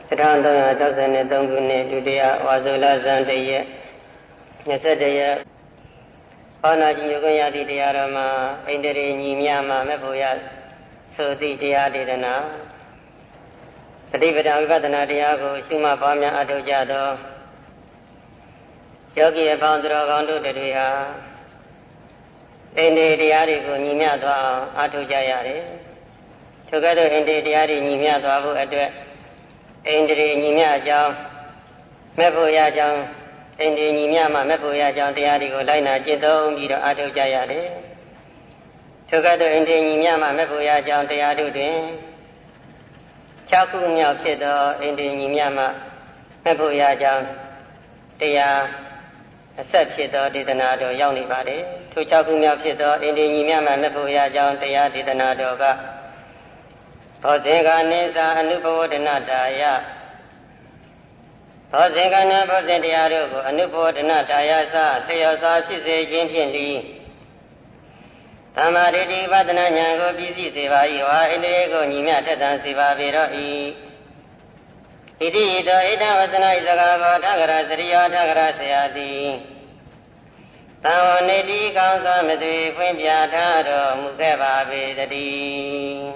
1363ခုနှစ်ဒုတိယဝါဆိုလဇန်တရက်21ရက်ဘာနာကြီးယုံရသည့်တရားတော်မှာဣန္ဒြေညီမြမှာမဲ့ဖို့ရဆိုသည့်တရားဒေသနာသတိပဋ္ဌာန်ဝိပဿနာတရားကိုရှုမှတ်ပွားများအထောက်ကြသောယောဂီအပေါင်းသူတော်ကောင်းတို့တွေဟာဣန္ဒြေတရားတွေကိုညီမြသွားအောင်အထောက်ကြရတယ်ထိုကဲ့သို့ဣန္ဒြေတရားတွေညီမြသွားဖို့အတွက်ဣန္ဒြေညီမြအကြောင်းမဲ့ဖို့ရကြောင်းဣန္ဒြေညီမြမှာမဲ့ဖို့ရကြောင်းတရားတွေကိုလိုက်နာကျင့်သုံးပြီးတော့အထောက်ကြရတယ်ထိုကဲ့သို့ဣန္ဒြေညီမြမှာမဲ့ဖို့ရကြောင်းတရားတို့တွင်6ခုမြောက်ဖြစ်သောဣန္ဒြေညီမြမှာမဲ့ဖို့ရကြောင်းတရားအဆက်ဖြစ်သောဒေသနာတော်ရောက်နေပါတယ်ထို6ခုမြောက်ဖြစ်သောဣန္ဒြေညီမြမှာမဲ့ဖို့ရကြောင်းတရားဒေသနာတော်ကဘောဇင်္ဂနိသအနုဘဝဒနာတာယဘောဇင်္ဂနာဘောဇင်တရားတို့ကိုအနုဘဝဒနာတာယသလျော်စွာဖြစ်စေခြင်းဖြင့်လီသမာဓိတိပဒနာဉာဏ်ကိုပြည့်စုံစေပါ၏ဝါဣန္ဒြေကိုညီမြထက်သန်စေပါပေတော့၏ဣတိယတောဣဒဝသနာဤစကားကိုထဂရစရိယောထဂရဆရာသည်သံဝနေတိကောင်းစွာမသွေဖွင့်ပြထားတော်မူခဲ့ပါပေတည်း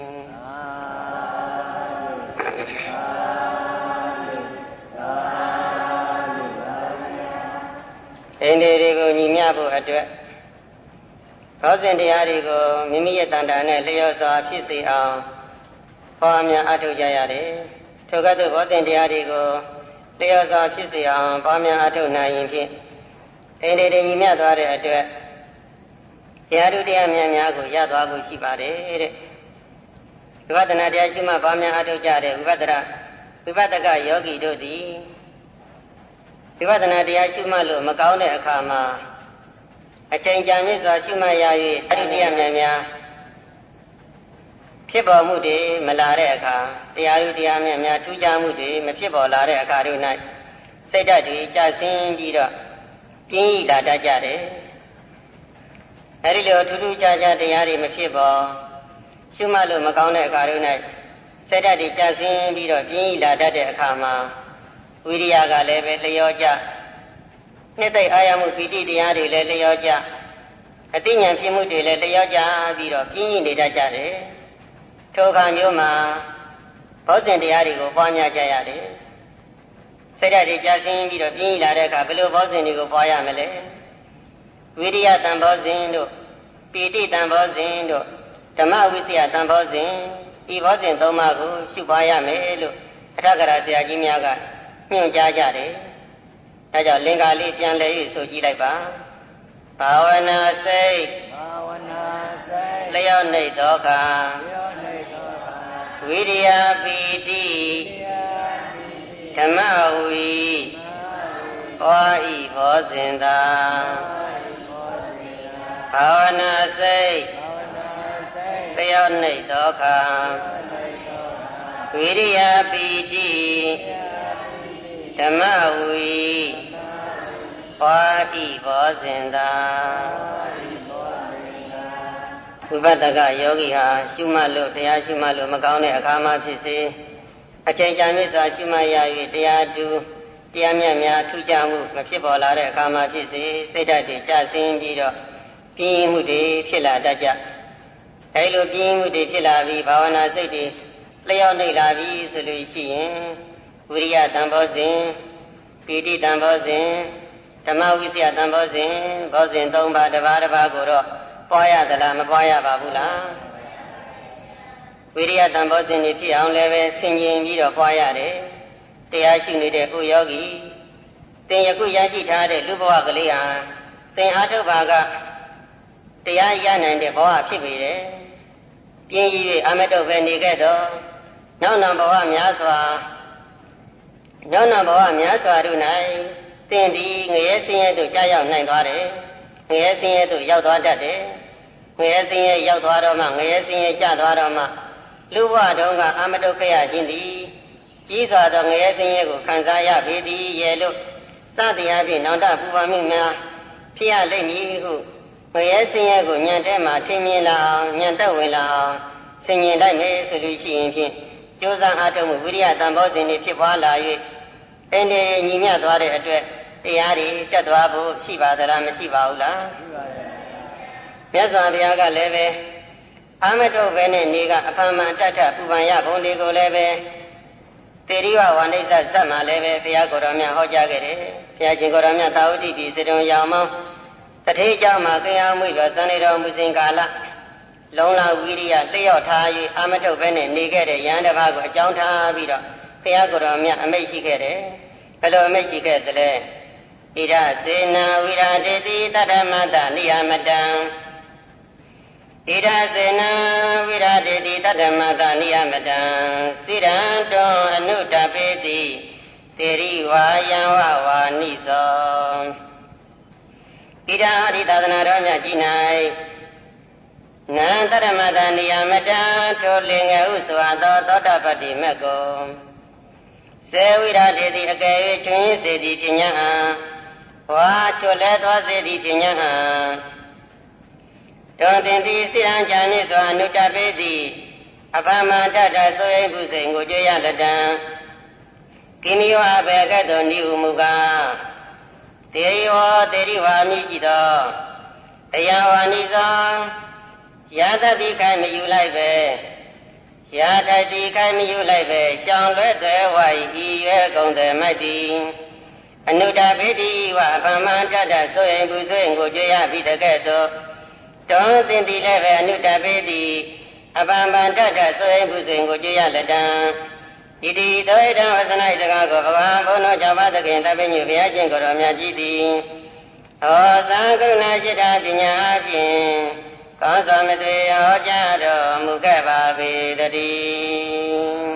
ဣန္ဒြေတွေကိုညီမျှဖို့အတွက်ဘောဇင်တရားတွေကိုမိမိရဲ့တန်တာနဲ့လျော်စွာဖြစ်စေအောင်ပွားများအထောက်ကြရတယ်။ထိုကဲ့သို့ဘောဇင်တရားတွေကိုလျော်စွာဖြစ်စေအောင်ပွားများအထောက်နိုင်ရင်ဖြင့်ဣန္ဒြေတွေညီမျှသွားတဲ့အတွက်တရားဓုတရားများများကိုရသွားဖို့ရှိပါတယ်တဲ့။ဝိပဿနာတရားရှိမှပွားများအထောက်ကြတဲ့ဝိပဿကယောဂီတို့သည်ဝိပဿနာတရားရှုမှတ်လို့မကောင်းတဲ့အခါမှာအချိန်ကြာမြင့်စွာရှုမှတ်ရ၍အရိတရားများများဖြစ်ပေါ်မှုတွေမလာတဲ့အခါတရားဥတရားများများထူးခြားမှုတွေမဖြစ်ပေါ်လာတဲ့အခါတို့၌စိတ်ဓာတ်တွေကျဆင်းပြီးတော့ပြင်းရလာတတ်ကြတယ်။အဲဒီလိုထူးထူးခြားခြားတရားတွေမဖြစ်ပေါ်ရှုမှတ်လို့မကောင်းတဲ့အခါတို့၌စိတ်ဓာတ်တွေကျဆင်းပြီးတော့ပြင်းရလာတတ်တဲ့အခါမှာဝိရိယကလည်းပဲလျော့ကျနှစ်သိအာရမှုပီတိတရားတွေလည်းလျော့ကျအသိဉာဏ်ဖြစ်မှုတွေလည်းလျော့ကျပြီးတော့ပြင်းရနေတတ်ကြတယ်ထိုအခါမျိုးမှာဘောဇင်တရားတွေကိုပွားများကြရတယ်စိတ်ဓာတ်တွေကျဆင်းပြီးတော့ပြင်းရလာတဲ့အခါဘယ်လိုဘောဇင်တွေကိုပွားရမလဲဝိရိယတန်ဘောဇင်တို့ပီတိတန်ဘောဇင်တို့ဓမ္မဝိစီယတန်ဘောဇင်ဒီဘောဇင်၃ပါးကိုရှုပွားရမယ်လို့အထက်ကရာဆရာကြီးများကညွှန်ကြားကြတယ်။ဒါကြောင့်လင်္ကာလေးပြန်လည်၍ဆိုကြည့်လိုက်ပါ။ဘာဝနာစိတ်လျော့နေသောအခါဝိရိယပီတိဓမ္မဝီဟောဤဘောဇင်သာဘာဝနာစိတ်လျော့နေသောအခါဝိရိယပီတိဓမ္မဝီဟောတိဘောဇင်သာဝိပဿကယောဂီဟာရှုမှတ်လို့တရားရှုမှတ်လို့မကောင်းတဲ့အခါမှဖြစ်စေအချိန်ကြာမြင့်စွာရှုမှတ်ရ၍တရားတူတရားမြတ်များထူးခြားမှုမဖြစ်ပေါ်လာတဲ့အခါမှဖြစ်စေစိတ်ဓာတ်တွေကျဆင်းပြီးတော့ပြင်းမှုတွေဖြစ်လာတတ်ကြအဲလိုပြင်းမှုတွေဖြစ်လာပြီးဘာဝနာစိတ်တွေလျော့နေလာပြီဆိုလို့ရှိရင်ဝိရိယတန်ဘောဇင်ပီတိတန်ဘောဇင်ဓမ္မဝိစီယတန်ဘောဇင်ဘောဇင်၃ပါးတစ်ပါးတစ်ပါးကိုတော့ပွားရသလားမပွားရပါဘူးလားဝိရိယတန်ဘောဇင်တွေဖြစ်အောင်လည်းပဲဆင်ခြင်ပြီးတော့ပွားရတယ်တရားရှိနေတဲ့ကိုယောဂီသင်ယခုရရှိထားတဲ့လူဘဝကလေးဟာသင်အားထုတ်ပါကတရားရနိုင်တဲ့ဘဝဖြစ်ပေတယ်ပြင်းကြီး၍အမတုပဲနေခဲ့တော့နောက်နောက်ဘဝများစွာတို့၌သင်သည်ငရဲဆင်းရဲသို့ကြာရောက်နိုင်သွားတယ်ငရဲဆင်းရဲသို့ရောက်သွားတတ်တယ်ငရဲဆင်းရဲရောက်သွားတော့မှငရဲဆင်းရဲကျသွားတော့မှလူဘဝတုန်းကအမတုခရခြင်းသည်ကြီးစွာသောငရဲဆင်းရဲကိုခံစားရပေသည်ရဲ့လို့စသည်အဖြစ်နောင်တပူပန်မှုများဖြစ်ရလိမ့်မည်ဟုငရဲဆင်းရဲကိုဉာဏ်ထဲမှာထင်မြင်လာအောင်ဉာဏ်တက်ဝင်လာအောင်ဆင်ញင်လိုက်မယ်ဆိုလို့ရှိရင်ဖြင့်ကျိုးစားအားထုတ်မှုဝိရိယတန်ဖိုးစဉ်တွေဖြစ်ပွားလာ၍အင်းတွေညီမြသွားတဲ့အတွက်တရားတွေတက်သွားဖို့ရှိပါသလားမရှိပါဘူးလားရှိပါရဲ့မြတ်စွာဘုရားကလည်းပဲအာမတုပဲနဲ့နေကအဖန်မှန်တတ်ထပူပန်ရဘုံတွေကိုလည်းပဲတေရိဝဝဏိစ္စဇတ်မှာလည်းပဲဘုရားကိုယ်တော်မြတ်ဟောကြားခဲ့တယ်ဘုရားရှင်ကိုယ်တော်မြတ်သာဝတိပြည်စေတုံရောင်မောင်းတထေးเจ้าမှာတရားမှုတော်စံနေတော်မူစဉ်ကာလလုံးလာဝိရိယလျှော့ထား၍အာမတုပဲနဲ့နေခဲ့တဲ့ယန္တဘာကိုအကြောင်းထားပြီးတော့ဘုရားကိုယ်တော်မြတ်အမိန့်ရှိခဲ့တယ်ဘယ်လိုအမိန့်ရှိခဲ့သလဲဣဒစေနာဝိရာတေတိတတ္တမတ္တနိယမတံဣဒစေနာဝိရာတေတိတတ္တမတ္တနိယမတံစိရံတောအနုတပေတိတေရိဝါယံဝဝါနိသောဣဒာရိသာသနာတော်မြတ်ကြီး၌နံတတ္တမတ္တနိယမတံထိုလင်ငယ်ဟုဆိုအပ်သောသောတပတ္တိမေကောစေဝိရာတေတိအကယ်၍ချွင်းစေတိပညာဟံဝါချွတ်လဲသောစေတိပညာဟံတောတင်တိစိရံဉာဏိစွာအနုတပေတိအပမတတ္တဆိုရိပုစိန်ကိုကြွရတတံကိနိဝဘေကတောနိဟုမူကားတေရိဝတေရိဝါမိရှိသောတရားဝါနိသောယာတတိခိုင်မယူလိုက်ပဲယာတတိခိုင်မယူလိုက်ပဲရှောင်လွဲ့သွဲဝါဤရွယ်ကုန်တယ်မိုက်တိအနုတပေတိဝအပမတတ္တဆိုရိပုစိန်ကိုကြွရပြီးတကဲ့သို့တောသင်တိလည်းပဲအနုတပေတိအပမတတ္တဆိုရိပုစိန်ကိုကြွရလက်တံဣတိသောဣဒံဝသနာစကားကိုဘဂဝါဘုန်းတော်၆ပါးသခင်တပည့်ညုဘုရားရှင်ကိုယ်တော်မြတ်ကြီးသည်ဟောသာကရုဏာจิตပညာအဖြင့်ကောင်းစွာမသွေဟောကြားတော်မူခဲ့ပါပေတည်း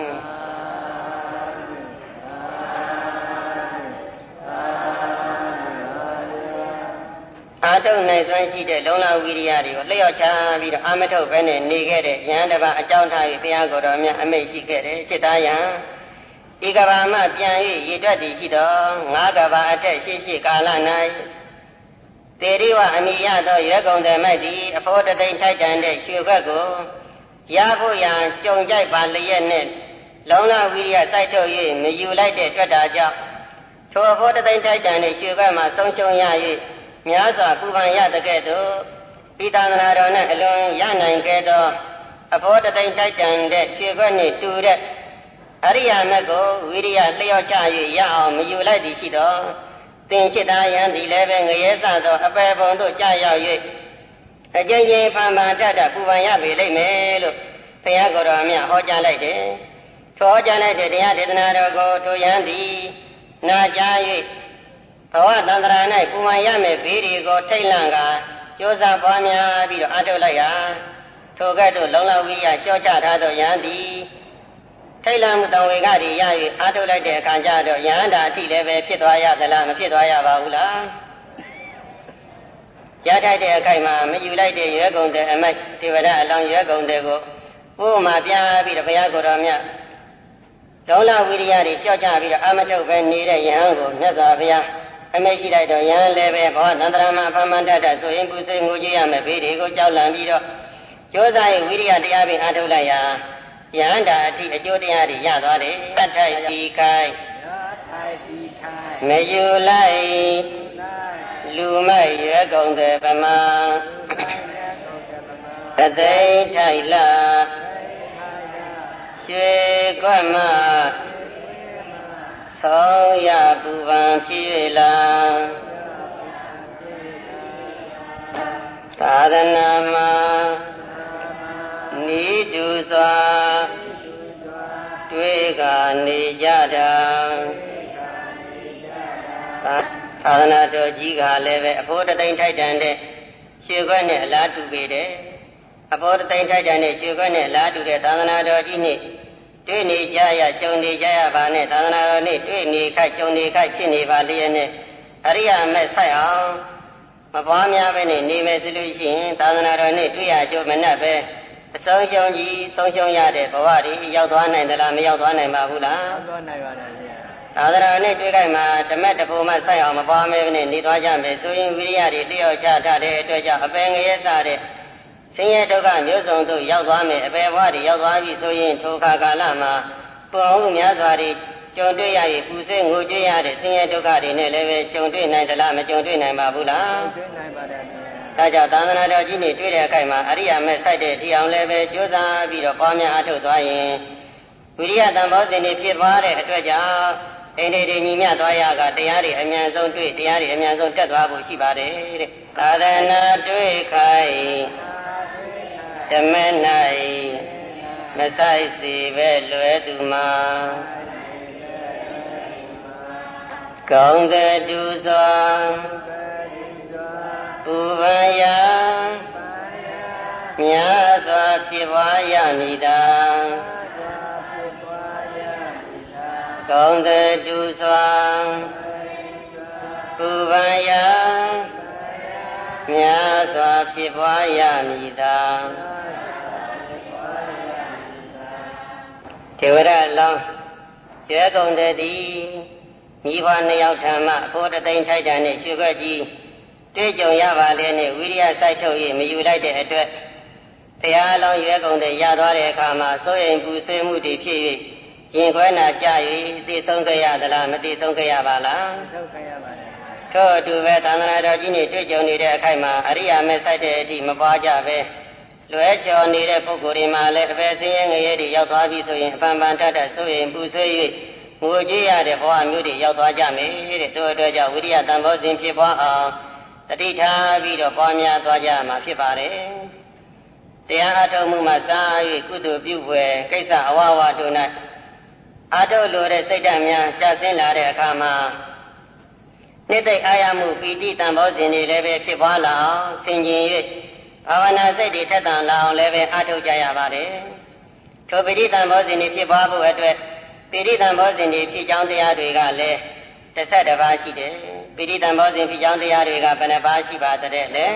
အာထုံနိုင်စွမ်းရှိတဲ့လုံလဝိရိယတွေကိုလျှော့ချပြီးတော့အာမထုတ်ပဲနဲ့နေခဲ့တဲ့ယဟန်တစ်ပါးအကြောင်းထား၍ဘုရားကိုယ်တော်မြတ်အမိန့်ရှိခဲ့တယ်จิตသားယဟန်ဒီကဘာမှပြန်၍ရည်တွက်တည်ရှိတော်ငါးကဘာအထက်ရှိကာလ၌တေရိဝအမိယသောရွယ်ကုန်တယ်မဲ့သည်အဖို့တသိမ့်ထိုက်တန်တဲ့ရွှေဘက်ကိုရဖို့ရန်ကြုံကြိုက်ပါလျက်နဲ့လုံလဝိရိယစိုက်ထုတ်၍မယူလိုက်တဲ့တွေ့တာကြောင့်ထိုအဖို့တသိမ့်ထိုက်တန်တဲ့ရွှေဘက်မှာဆုံးရှုံးရ၍များစွာပူပန်ရတဲ့ကဲ့သို့ဤသာသနာတော်၌အလွန်ရနိုင်ခဲ့သောအဖို့တသိမ့်ထိုက်တန်တဲ့ရွှေဘက်နှင့်တူတဲ့အရိယာမက်ကိုဝိရိယလျှော့ချ၍ရအောင်မယူလိုက်သည်ရှိသောသင်จิตသားယံသည်လည်းပဲငရဲစသောအပယ်ပုံသို့ကြာရောက်၍အကျဉ်းချင်းဖန်ဖန်တတ်တတ်ပူပန်ရပေလိမ့်မယ်လို့ဘုရားကိုယ်တော်မြတ်ဟောကြားလိုက်တယ်။ထိုဟောကြားလိုက်တဲ့တရားဒေသနာတော်ကိုထိုယံသည်နာကြား၍ဘဝတန္တရာ၌ပူပန်ရမယ်ဘေးတွေကိုထိတ်လန့်ကကြိုးစားပွားများပြီးတော့အထုတ်လိုက်ရာထိုကဲ့သို့လုံလဝိရိယလျှော့ချထားသောယံသည်ထိတ်လန့်မှုတောင်ဝေကတွေရ၍အားထုတ်လိုက်တဲ့အခါကျတော့ယဟန္တာအထိလည်းပဲဖြစ်သွားရသလားမဖြစ်သွားရပါဘူးလားရထိုက်တဲ့အခိုက်မှာမယူလိုက်တဲ့ရွယ်ကုန်တဲ့အမိုက်ဒေဝဒအလောင်းရွယ်ကုန်တဲ့ကိုဥပမာပြပြီးတော့ဘုရားကိုယ်တော်မြတ်ဒေါလဝိရိယတွေလျှော့ချပြီးတော့အာမထုတ်ပဲနေတဲ့ယဟန်ကိုမြတ်စွာဘုရားအမိတ်ရှိလိုက်တော့ယဟန်လည်းပဲဘောနန္တရမအဖမန္တတဆိုရင်ကုစိငိုကြည့်ရမယ်ဘေးတွေကိုကြောက်လန့်ပြီးတော့ကြိုးစားရင်ဝိရိယတရားပင်အားထုတ်လိုက်ရာယဟန္တာအထိအကျိုးတရားတွေရသွားတယ်တထိုက်ဒီခိုင်မယူလိုက်လူမိုက်ရွယ်ကုန်တဲ့ဗမာတသိထိုက်လာရွှေကွက်မှဆောင်းရပူပန်ဖြစ်၍လာသာသနာမှာနိတုစွာတွေ့ကနေကြတာသာသနာတော်ကြီးကလည်းပဲအဖို့တသိမ့်ထိုက်တန်တဲ့ရွှေခွက်နဲ့အလားတူပေတယ်အဖို့တသိမ့်ထိုက်တန်တဲ့ရွှေခွက်နဲ့အလားတူတဲ့သာသနာတော်ကြီးနဲ့တွေ့နေကြရကြုံနေကြရပါနဲ့သာသနာတော်နဲ့တွေ့နေခိုက်ကြုံနေခိုက်ဖြစ်နေပါလျက်နဲ့အရိယာမဲ့ဆိုင်အောင်မပွားများပဲနဲ့နေမယ်ဆိုလို့ရှိရင်သာသနာတော်နဲ့တွေ့ရကြုံမနဲ့ပဲအဆုံးရှုံးကြီးဆုံးရှုံးရတဲ့ဘဝတွေရောက်သွားနိုင်သလားမရောက်သွားနိုင်ပါဘူးလားရောက်သွားနိုင်ပါတယ်ဗျာသာသနာနဲ့တွေ့ခိုက်မှာဓမ္မတဖို့မှဆိုင်အောင်မပွားမဲနဲ့နေသွားကြမယ်ဆိုရင်ဝိရိယတွေလျှော့ချထားတဲ့အတွက်ကြောင့်အပင်ငရဲစတဲ့ဆင်းရဲဒုက္ခမျိုးစုံတို့ရောက်သွားမယ်အပေဘဝတွေရောက်သွားပြီဆိုရင်ထိုခါကာလမှာပေါ်များစွာတွေကြုံတွေ့ရ၍ပူဆွေးငိုကြွေးရတဲ့ဆင်းရဲဒုက္ခတွေနဲ့လည်းပဲကြုံတွေ့နိုင်သလားမကြုံတွေ့နိုင်ပါဘူးလားတွေ့နိုင်ပါတယ်ဗျာဒါကြောင့်သာသနာတော်ကြီးနေတွေ့တဲ့အခိုက်မှာအရိယာမဲ့ဆိုင်တဲ့ဒီအောင်လည်းပဲကြိုးစားပြီးတော့ပွားများအထောက်သွားရင်ဝိရိယတန်ဖိုးစဉ်တွေဖြစ်သွားတဲ့အတွက်ကြောင့်အိန္ဒိတွေညီမျှသွားရကတရားတွေအမြန်ဆုံးတွေ့တရားတွေအမြန်ဆုံးတက်သွားဖို့ရှိပါတယ်တဲ့သာသနာတွေ့ခိုင်ဓမ္မ၌မဆိုင်စီပဲလွယ်သူမှာကောင်းတဲ့သူစွာဥပယမြတ်စွာဖြစ်ပွားရမည်သာကောင်းတဲ့သူစွာဥပယမြတ်စွာဖြစ်ပွားရမည်သာထေဝရလောင်းကျွဲကုန်တဲ့သည်မိဘနှစ်ယောက်ထံမှအဖို့တသိန်းထိုက်တန်နဲ့ရွှေခွက်ကြီးတွေ့ကြုံရပါလေနဲ့ဝိရိယစိုက်ထုတ်၍မယူလိုက်တဲ့အတွက်တရားအလောင်းရွဲကုန်တဲ့ရသွားတဲ့အခါမှာစိုးရိမ်ပူဆွေးမှုတွေဖြစ်၍ရင်ခွဲနာကြ၍သိဆုံးခဲ့ရသလားမသိဆုံးခဲ့ရပါလားသိဆုံးခဲ့ရပါတယ်ထို့အတူပဲသာသနာတော်ကြီးနေတွေ့ကြုံနေတဲ့အခိုက်မှာအရိယာမဲ့စိုက်တဲ့အထိမပွားကြပဲလွဲချော်နေတဲ့ပုဂ္ဂိုလ်တွေမှာလည်းအပေဆင်းရဲငရဲတွေရောက်သွားပြီဆိုရင်အပန်ပန်တတ်တတ်စိုးရိမ်ပူဆွေး၍ငိုကြွေးရတဲ့ဘဝမျိုးတွေရောက်သွားကြမယ်တဲ့တို့အတွက်ကြောင့်ဝိရိယတန်ဖိုးစဉ်ဖြစ်ပွားအောင်တတိထားပြီးတော့ပွားများသွားကြမှာဖြစ်ပါတယ်တရားအထုတ်မှုမှာစား၍ကုသိုလ်ပြုဖွယ်ကိစ္စအဝဝတို့၌အထုတ်လိုတဲ့စိတ်ဓာတ်များကျဆင်းလာတဲ့အခါမှာနိသိအာရမှုပီတိတန်ဖိုးစဉ်တွေလည်းပဲဖြစ်ပွားလာအောင်ဆင်ခြင်၍ဘာဝနာစိတ်တွေထက်သန်လာအောင်လည်းပဲအထုတ်ကြရပါတယ်ထိုပီတိတန်ဖိုးစဉ်တွေဖြစ်ပွားဖို့အတွက်ပိဋိတံဘောဇဉ်တွေဖြစ်ကြောင်းတရားတွေကလည်း12ပါးရှိတယ်ပိဋိတံဘောဇဉ်ဖြစ်ကြောင်းတရားတွေကဘယ်နှပါးရှိပါသလဲလဲ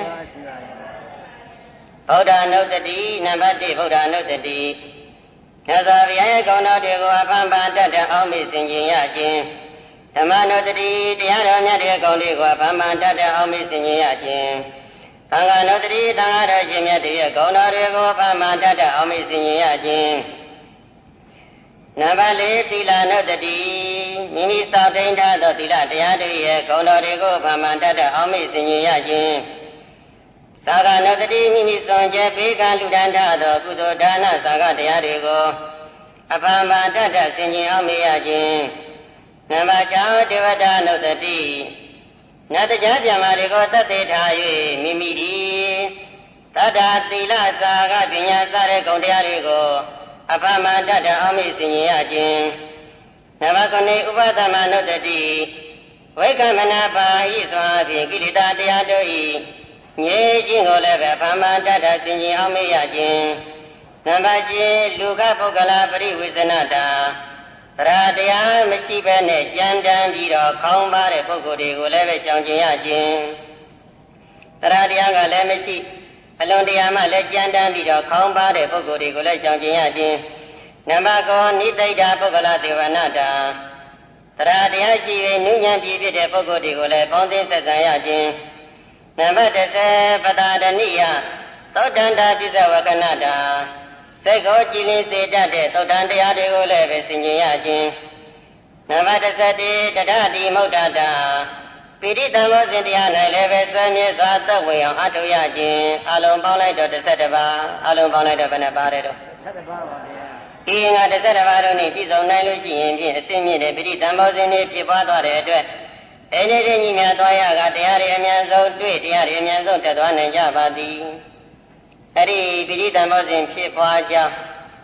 ဗုဒ္ဓနုတ္တိနံပါတ်1ဗုဒ္ဓနုတ္တိမြတ်စွာဘုရားရဲ့ဂုဏ်တော်တွေကိုအဖန်ဖန်တတ်တဲ့အောင်မေ့ဆင်ခြင်ရခြင်းဓမ္မနုတ္တိတရားတော်မြတ်တဲ့ဂုဏ်တွေကိုအဖန်ဖန်တတ်တဲ့အောင်မေ့ဆင်ခြင်ရခြင်းသံဃာနုတ္တိသံဃာတော်ရှင်မြတ်ရဲ့ဂုဏ်တော်တွေကိုအဖန်ဖန်တတ်တဲ့အောင်မေ့ဆင်ခြင်ရခြင်းနံပါတ်4သီလနုတ္တိမိမိစောင့်သိမ်းထားသောသီလတရားတွေရဲ့ဂုဏ်တော်တွေကိုဗမာတတ်တဲ့အောင်မေ့ဆင်ခြင်ရခြင်းသာဂနုတ္တိမိမိစွန့်ကြဲပေးကလူဒန်းထားသောကုသိုလ်ဒါနသာဂတရားတွေကိုအဖန်ဖန်တတ်တဲ့ဆင်ခြင်အောင်မေ့ရခြင်းနံပါတ်6ဒေဝတာနုတ္တိနတ်တရားပြန်မာတွေကိုတတ်သိထား၍မိမိဒီတတ္တာသီလသာဂပညာစတဲ့ဂုဏ်တရားတွေကိုအဖမတတ်တဲ့အမိစင်ရခြင်းနံပါတ်9ဥပသမနုတ္တိဝိကမနာပါဤစွာဖြင့်ကိလေသာတရားတို့ဤငြိခြင်းကိုလည်းပဲအဖမတတ်တဲ့စင်ခြင်းအောင်မေ့ရခြင်းနံပါတ်10လူကပုဂ္ဂလပရိဝေဇနတာတရားတရားမရှိဘဲနဲ့ကြမ်းတမ်းပြီးတော့ခေါင်းပါတဲ့ပုဂ္ဂိုလ်တွေကိုလည်းပဲရှောင်ကျင်ရခြင်းတရားတရားကလည်းမရှိအလွန်တရာမှလည်းကြမ်းတမ်းပြီးတော့ခေါင်းပါတဲ့ပုဂ္ဂိုလ်တွေကိုလည်းရှောင်ကျင်ရခြင်းနံပါတ်9နိသိတာပုဂ္ဂလဒေဝနာတာတရားတရားရှိ၍နုညံပြည့်ဖြစ်တဲ့ပုဂ္ဂိုလ်တွေကိုလည်းပေါင်းသင်းဆက်ဆံရခြင်းနံပါတ်10ပတာဒနိယသောတန္တာပိစဝကနတာစိတ်ကိုကြည်လင်စေတတ်တဲ့သောတန်တရားတွေကိုလည်းပဲဆင်ခြင်ရခြင်းနံပါတ်11တထတိမုဒ္ဒတာပိဋိတံဘောဇဉ်တရား၌လည်းပဲဆွေးမြေစွာသက်ဝင်အောင်အထောက်ရခြင်းအလုံးပေါင်းလိုက်တော့12ပါးအလုံးပေါင်းလိုက်တော့ဘယ်နှပါးလဲတော့ 12ပါးပါဗျာဒီငါ12ပါးတို့နှင့်ပြည့်စုံနိုင်လို့ရှိရင်ဖြင့်အစင်းမြင့်တဲ့ပိဋိတံဘောဇဉ်တွေဖြစ်ပွားသွားတဲ့အတွက်အဲ့ဒီညီများသွားရကတရားတွေအများဆုံးတွေ့တရားတွေအများဆုံးတက်သွားနိုင်ကြပါသည်အဲ့ဒီပိဋိတံဘောဇဉ်ဖြစ်ပွားကြောင်း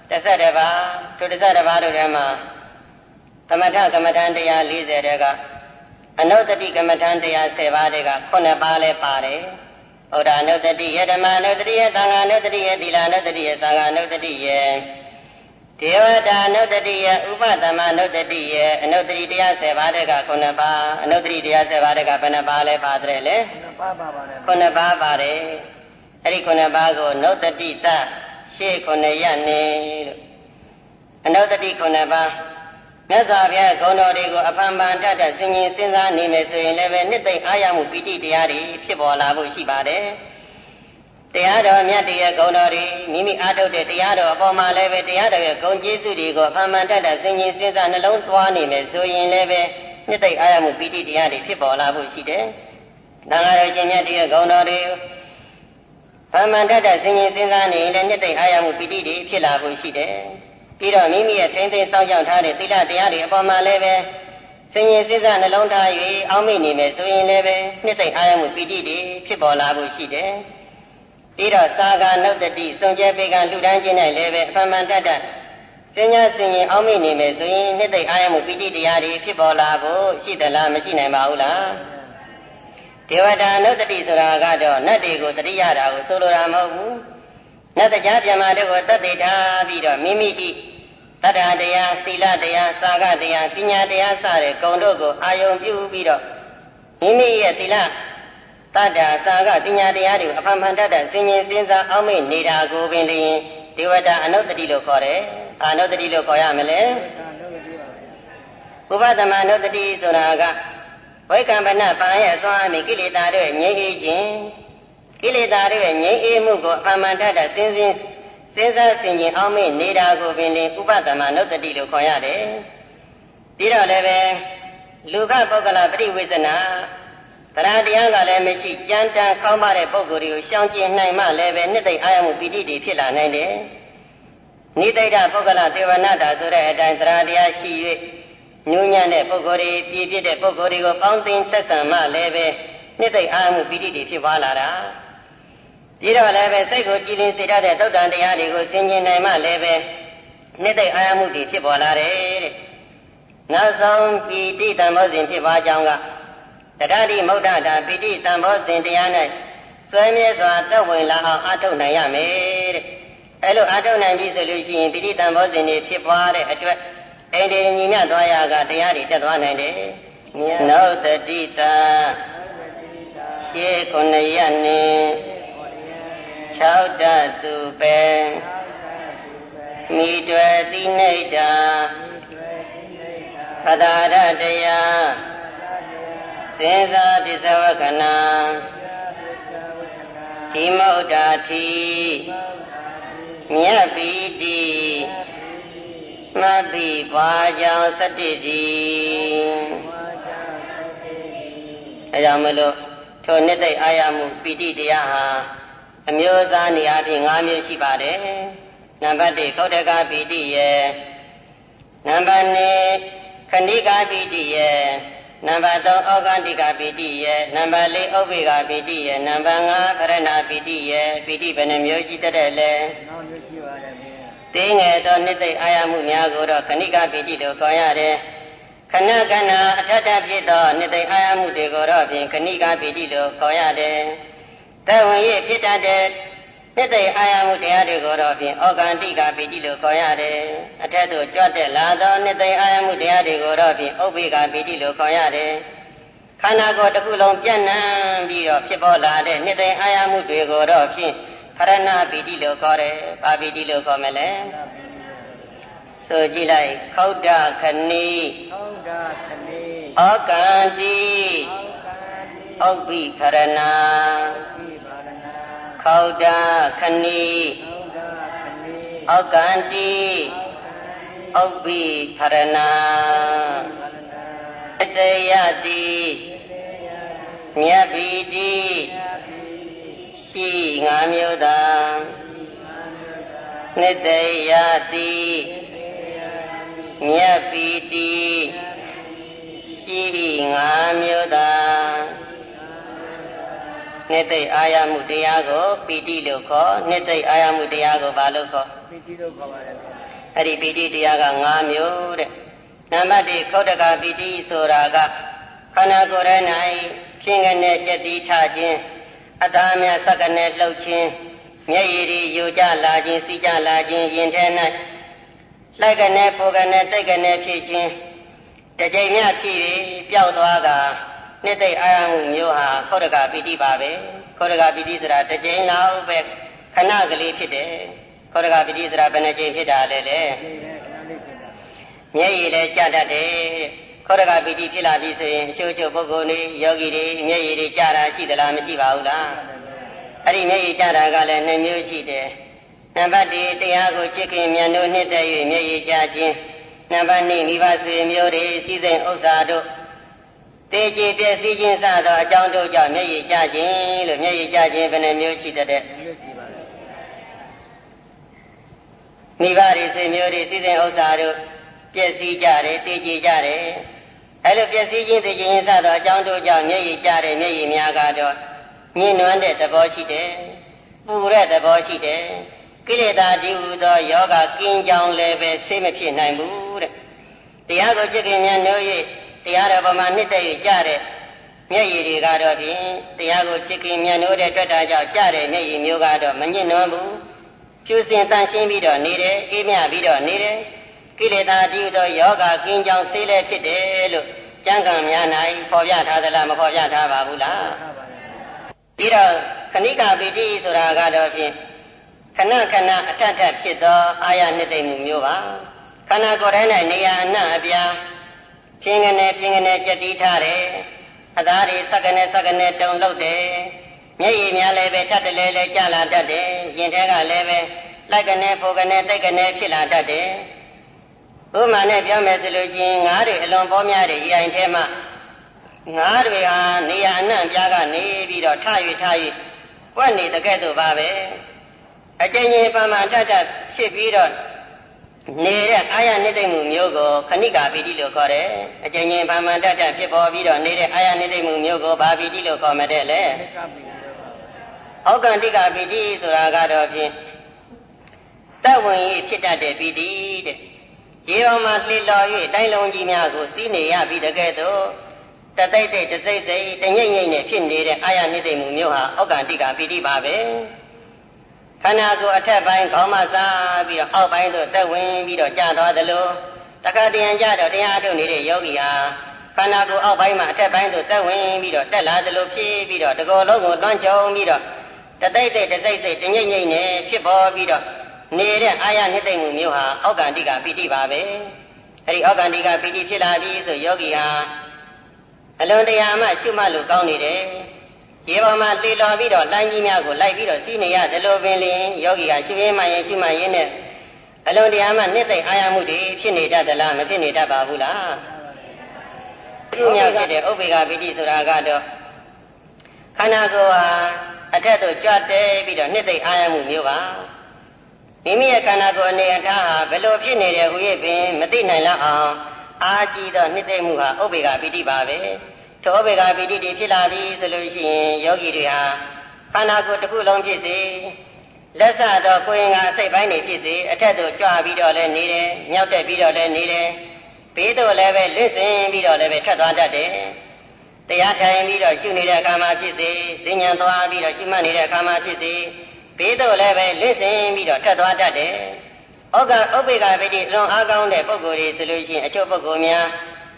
12ပါးထို12ပါးတို့ထဲမှာသမထကမ္မဋ္ဌာန်းတရား40တဲကအနုတ္တိကမ္မထံတရား10ပါးတွေက9ပါးလဲပါတယ်။ဗုဒ္ဓအနုတ္တိယဓမ္မအနုတ္တိယသံဃာအနုတ္တိယသီလအနုတ္တိယသံဃာအနုတ္တိယဒေဝတာအနုတ္တိယဥပသမအနုတ္တိယအနုတ္တိတရား10ပါးတွေက9ပါးအနုတ္တိတရား10ပါးတွေကဘယ်နှပါးလဲပါတယ်လဲ 9ပါးပါပါတယ် 9ပါးပါတယ်အဲ့ဒီ9ပါးကိုနုတ္တိသရှေ့9ရက်နေလို့အနုတ္တိ9ပါးမြတ်စွာဘုရားဂုဏ်တော်တွေကိုအဖန်ဖန်တတ်တဲ့စဉ်းကျင်စဉ်းစားနေမယ်ဆိုရင်လည်းပဲနှစ်သိမ့်အားရမှုပီတိတရားတွေဖြစ်ပေါ်လာဖို့ရှိပါတယ်တရားတော်မြတ်တည်းရဲ့ဂုဏ်တော်တွေမိမိအားထုတ်တဲ့တရားတော်အပေါ်မှာလည်းပဲတရားတော်ရဲ့ဂုဏ်ကျေးဇူးတွေကိုအမှန်မှန်တတ်တတ်ဆင်ခြင်စဉ်းစားနှလုံးသွင်းနေမယ်ဆိုရင်လည်းပဲနှစ်သိမ့်အားရမှုပီတိတရားတွေဖြစ်ပေါ်လာဖို့ရှိတယ်။ဒါကတော့ရှင်မြတ်တည်းရဲ့ဂုဏ်တော်တွေအမှန်တတ်တတ်ဆင်ခြင်စဉ်းစားနေရင်လည်းနှစ်သိမ့်အားရမှုပီတိတွေဖြစ်လာဖို့ရှိတယ်။ပြီးတော့မိမိရဲ့ထိမ့်သိမ်းစောင့်ရှောက်ထားတဲ့သီလတရားတွေအပေါ်မှာလည်းပဲဆင်ခြင်စဉ်းစားနှလုံးထား၍အောက်မေ့နေမယ်ဆိုရင်လည်းပဲနှစ်သိမ့်အားရမှုပီတိတွေဖြစ်ပေါ်လာဖို့ရှိတယ်။ပြီးတော့သာဂနုတ္တိစွန့်ကြဲပေကလူတန်းခြင်း၌လည်းပဲအမှန်တတ်တတ်စဉ္ညာဆင်ရင်အောက်မေ့နေမယ်ဆိုရင်နှစ်သိမ့်အားရမှုပီတိတရားတွေဖြစ်ပေါ်လာဖို့ရှိသလားမရှိနိုင်ပါဘူးလားဒေဝတာနုတ္တိဆိုတာကတော့နတ်တွေကိုတတိယတာကိုဆိုလိုတာမဟုတ်ဘူးနတ်တရားပြမတို့ကိုတတ်သိထားပြီးတော့မိမိတိတတ္တတရားသီလတရားစာဂတရားပညာတရားစတဲ့ဂုဏ်တို့ကိုအာယုံပြုပြီးတော့မိမိရဲ့သီလတတ္တစာဂပညာတရားတွေကိုအမှန်တတ်တတ်ဆင်ခြင်စဉ်းစားအောက်မေ့နေတာကိုပင်လျင်ဒေဝတာအနုတ္တိလို့ခေါ်တယ်အာနုတ္တိလို့ခေါ်ရမလဲဥပဒမနုတ္တိဆိုတာကဝိကမ္ပနပံရဲ့အစွမ်းအမိကိလေသာတွေငြိမ်းအေးခြင်းကိလေသာတွေငြိမ်းအေးမှုကိုအမှန်တတ်တတ်စဉ်းစားဆင်ခြင်အောက်မေ့နေတာကိုပင်လျင်ဥပဒမနုတ္တိလို့ခေါ်ရတယ်ပြီးတော့လည်းပဲလူကပုဂ္ဂလပရိဝေဇနာတရားတရားကလည်းမရှိကြမ်းတမ်းခေါင်းပါတဲ့ပုဂ္ဂိုလ်တွေကိုရှောင်ကျဉ်နိုင်မှလည်းပဲနှစ်သိမ့်အားရမှုပီတိတွေဖြစ်လာနိုင်တယ်နိသိတ္တပုဂ္ဂလသေဝနာတာဆိုတဲ့အတိုင်းတရားတရားရှိ၍ညဉ့်ညံ့တဲ့ပုဂ္ဂိုလ်တွေပြည့်ပြည့်တဲ့ပုဂ္ဂိုလ်တွေကိုပေါင်းသိမ်းဆက်ဆံမှလည်းပဲနှစ်သိမ့်အားရမှုပီတိတွေဖြစ်သွားလာတာပြီးတော့လည်းပဲစိတ်ကိုကြည်လင်စေတတ်တဲ့သုတ္တန်တရားတွေကိုဆင်ခြင်နိုင်မှလည်းပဲနှစ်သိမ့်အားရမှုတွေဖြစ်ပေါ်လာတယ်တဲ့နောက်ဆုံးပီတိတံဘောဇဉ်ဖြစ်ပါကြောင်းကတတ္တိမௌဒ္ဒတာပီတိတံဘောဇဉ်တရား၌ဆွဲမြဲစွာတက်ဝင်လာအောင်အားထုတ်နိုင်ရမယ်တဲ့အဲလိုအားထုတ်နိုင်ပြီဆိုလို့ရှိရင်ပီတိတံဘောဇဉ်တွေဖြစ်ပွားတဲ့အတွက်အိန္ဒိညီမြသွားရကတရားတွေတက်သွားနိုင်တယ်နုတတိတာရှေး9ရက်နဲ့6တသူပဲမိတွယ်တိနိဒ္ဓာပဒါရတရားစဉ်းစားပစ္စဝကနာဒီမௌဒ္ဒာတိမြတ်ပီတိမသိပါကြောင့်စတ္တိတိအဲကြောင့်မလို့ထိုနှစ်သိမ့်အားရမှုပီတိတရားဟာအမျိုးအစားနေအပြင်5မျိုးရှိပါတယ်နံပါတ်1ခောတကပီတိရဲ့နံပါတ်2ခဏိကပီတိရဲ့နံပါတ်3ဩဃန္တိကပီတိရဲ့နံပါတ်4ဥပ္ပေကပီတိရဲ့နံပါတ်5ခရဏပီတိရဲ့ပီတိဘယ်နှမျိုးရှိတတ်တယ်လဲ 9မျိုးရှိပါတယ်ဗျာသေးငယ်သောနှစ်သိမ့်အားရမှုများကိုတော့ခဏိကပီတိလို့ခေါ်ရတယ်ခဏခဏအထက်ထဖြစ်သောနှစ်သိမ့်အားရမှုတွေကိုတော့ဖြင့်ခဏိကပီတိလို့ခေါ်ရတယ်တဝင်ရဖြစ်တတ်တဲ့နှစ်သိမ့်အားရမှုတရားတွေကိုတော့ဖြင့်ဩဃန္တိကပီတိလို့ခေါ်ရတယ်အထက်သို့ကြွတဲ့လာသောနှစ်သိမ့်အားရမှုတရားတွေကိုတော့ဖြင့်ဥပ္ပေကပီတိလို့ခေါ်ရတယ်ခန္ဓာကိုယ်တစ်ခုလုံးပြန့်နှံ့ပြီးတော့ဖြစ်ပေါ်လာတဲ့နှစ်သိမ့်အားရမှုတွေကိုတော့ဖြင့်ခရဏပီတိလို့ခေါ်တယ်။ဘာပီတိလို့ခေါ်မလဲ။ဆိုကြည့်လိုက်ခောဒ္ဒခဏိဩကန္တိဥပ္ပိခရဏခောဒ္ဒခဏိဩကန္တိဥပ္ပိခရဏအတယတိမြတ်ပီတိရှိ5မျိုးသာနှစ်သိယတိမြတ်ပီတိရှိ5မျိုးသာနှစ်သိအာရမှုတရားကိုပီတိလို့ခေါ်နှစ်သိအာရမှုတရားကိုဘာလို့ခေါ်ပီတိလို့ခေါ်ပါတယ်အဲ့ဒီပီတိတရားက5မျိုးတဲ့နံပါတ်1ခောတကပီတိဆိုတာကခန္ဓာကိုယ်၌ဖြင်းကနေကြက်တီးထခြင်းအတားများစက္ကနဲ့လှုပ်ခြင်းမျက်ရည်တွေယိုကျလာခြင်းစီးကျလာခြင်းရင်ထဲ၌လိုက်ကနေပိုကနေတိတ်ကနေဖြစ်ခြင်းတစ်ကြိမ်များဖြစ်ပြီးပျောက်သွားတာနှစ်သိမ့်အာရမှုမျိုးဟာခောတကပီတိပါပဲခောတကပီတိဆိုတာတစ်ကြိမ်လောက်ပဲခဏကလေးဖြစ်တယ်ခောတကပီတိဆိုတာဘယ်နှကြိမ်ဖြစ်တာလဲမျက်ရည်လည်းကျတတ်တယ်ခောတကပီတိဖြစ်လာပြီဆိုရင်အချို့ပုဂ္ဂိုလ်တွေယောဂီတွေမျက်ရည်တွေကျတာရှိသလားမရှိပါဘူးလားအဲ့ဒီမျက်ရည်ကျတာကလည်း2မျိုးရှိတယ်နံပါတ်1တရားကိုချစ်ခင်မြတ်တို့နှစ်သက်၍မျက်ရည်ကျခြင်းနံပါတ်2မိဘဆွေမျိုးတွေစည်းစိမ်ဥစ္စာတို့တေကြည်ပြည့်စည်ခြင်းစသောအကြောင်းတို့ကြောင့်မျက်ရည်ကျခြင်းလို့မျက်ရည်ကျခြင်းဘယ်နှမျိုးရှိတတ်တဲ့မိဘတွေဆွေမျိုးတွေစည်းစိမ်ဥစ္စာတို့ပြည့်စည်ကြတယ်တေကြည်ကြတယ်အဲ့လိုပြည့်စည်ခြင်းတေကြည်ခြင်းစသောအကြောင်းတို့ကြောင့်မျက်ရည်ကျတဲ့မျက်ရည်များကတော့ညှဉ်းနှွမ်းတဲ့သဘောရှိတယ်ပူတဲ့သဘောရှိတယ်ကိလေသာတည်းဟူသောယောဂကင်းကြောင်းလည်းပဲဆေးမဖြစ်နိုင်ဘူးတဲ့တရားကိုချစ်ခင်များလို့၍တရားတော်ပေါ်မှာနှစ်သက်၍ကြတဲ့မျက်ရည်တွေကတော့ဖြင့်တရားကိုချစ်ခင်မြတ်လို့တဲ့တွေ့တာကြောင့်ကြတဲ့မျက်ရည်မျိုးကတော့မညှဉ်းနှွမ်းဘူးဖြူစင်တန်ရှင်းပြီးတော့နေတယ်အေးမြပြီးတော့နေတယ်ကိလေသာတည်းဟူသောယောဂကင်းကြောင်းဆေးလည်းဖြစ်တယ်လို့ကျမ်းဂန်များ၌ဖော်ပြထားသလားမဖော်ပြထားပါဘူးလားပြီးတော့ခဏိကပိဋိဆိုတာကတော့ဖြင့်ခဏခဏအထက်ထက်ဖြစ်သောအာရနှစ်သိမ့်မှုမျိုးပါခန္ဓာကိုယ်ထဲ၌နေရာအနှံ့အပြားဖြင်းကနေကြက်တီးထားတယ်အသားတွေစက္ကနေတုံလောက်တယ်မျက်ရည်များလည်းပဲထပ်တလဲလဲကျလာတတ်တယ်ရင်ထဲကလည်းပဲလိုက်ကနေဖိုကနေတိတ်ကနေဖြစ်လာတတ်တယ်ဥပမာနဲ့ပြောမယ်ဆိုလို့ရှိရင်ငါးတွေအလွန်ပေါများတဲ့ရိုင်ထဲမှာငါးတွေဟာနေရာအနှံ့အပြားကနေပြီးတော့ထ၍ပွက်နေတဲ့ကဲ့သို့ပါပဲအကျဉ်းချင်းပမာတတ်ဖြစ်ပြီးတော့နေတဲ့အာရနိသိမ့်မှုမျိုးကိုခဏိကာပိဋိလို့ခေါ်တယ်အကျဉ်းချင်းပမာတတ်ဖြစ်ပေါ်ပြီးတော့နေတဲ့အာရနိသိမ့်မှုမျိုးကိုဘာပိဋိလို့ခေါ်မတဲ့လဲဩကန္တိကာပိဋိဆိုတာကတော့ဖြင့်တဝင်ရဖြစ်တတ်တဲ့ပိဋိတဲ့ရေပေါ်မှာလှေလော်၍တိုင်းလုံးကြီးများကိုစီးနေရပြီးတကဲ့သို့တသိပ်တစိမ့်စိမ့်တငိမ့်ငိမ့်နဲ့ဖြစ်နေတဲ့အာရနိသိမ့်မှုမျိုးဟာဩကန္တိကာပိဋိပါပဲခန္ဓာကိုယ်အထက်ပိုင်းခေါင်းမစားပြီးတော့အောက်ပိုင်းသို့တက်ဝင်ပြီးတော့ကျသွားသလိုတခါတရံကြတော့တရားအထုတ်နေတဲ့ယောဂီဟာခန္ဓာကိုယ်အောက်ပိုင်းမှာအထက်ပိုင်းသို့တက်ဝင်ပြီးတော့တက်လာသလိုဖြစ်ပြီးတော့တကောလုံးကိုတွန်းကြုံပြီးတော့တသိပ်တစိမ့်စိမ့်တငိမ့်ငိမ့်နဲ့ဖြစ်ပေါ်ပြီးတော့နေတဲ့အာရနိသိမ့်မှုမျိုးဟာဩကန္တိကာပိဋိပါပဲအဲဒီဩကန္တိကာပိဋိဖြစ်လာပြီဆိုယောဂီဟာအလွန်တရာမှရှုမှတ်လို့ကောင်းနေတယ်ရေပေါ်မှာတေလော်ပြီးတော့တိုင်းကြီးများကိုလိုက်ပြီးတော့စီးနေရတယ်လို့ပင်လျင်ယောဂီကရှုရင်းမှရင်ရှုမှတ်ရင်းနဲ့အလွန်တရာမှနှစ်သိမ့်အာရမှုတွေဖြစ်နေတတ်သလားမဖြစ်နေတတ်ပါဘူးလားပြုမြတ်ဖြစ်တဲ့ဥပ္ပေက္ခပိဋိဆိုတာကတော့ခန္ဓာကိုယ်ဟာအထက်သို့ကြွတဲ့ပြီးတော့နှစ်သိမ့်အာရမှုမျိုးပါမိမိရဲ့ခန္ဓာကိုယ်အနေအထားဟာဘယ်လိုဖြစ်နေတယ်ဟူ၍ပင်မသိနိုင်လောက်အောင်အာကြည့်သောနှစ်သိမ့်မှုဟာဥပ္ပေက္ခပိဋိပါပဲသောဘေကပိဋိတွေဖြစ်လာပြီဆိုလို့ရှိရင်ယောဂီတွေဟာခန္ဓာကိုယ်တစ်ခုလုံးဖြစ်စေလက်ဆတော့ကိုယ်ရင်ကအစိတ်ပိုင်းတွေဖြစ်စေအထက်သို့ကြွပြီးတော့လည်းနေတယ်မြောက်တက်ပြီးတော့လည်းနေတယ်ဘေးသို့လည်းပဲလစ်စင်ပြီးတော့လည်းပဲထွက်သွားတတ်တယ်တရားထိုင်ပြီးတော့ရှုနေတဲ့အခါမှာဖြစ်စေဈဉ္ဉံသွားပြီးတော့ရှုမှတ်နေတဲ့အခါမှာဖြစ်စေဘေးသို့လည်းပဲလစ်စင်ပြီးတော့ထွက်သွားတတ်တယ်ဥပ္ပေက္ခပိဋိလွန်အားကောင်းတဲ့ပုဂ္ဂိုလ်တွေဆိုလို့ရှိရင်အချို့ပုဂ္ဂိုလ်များ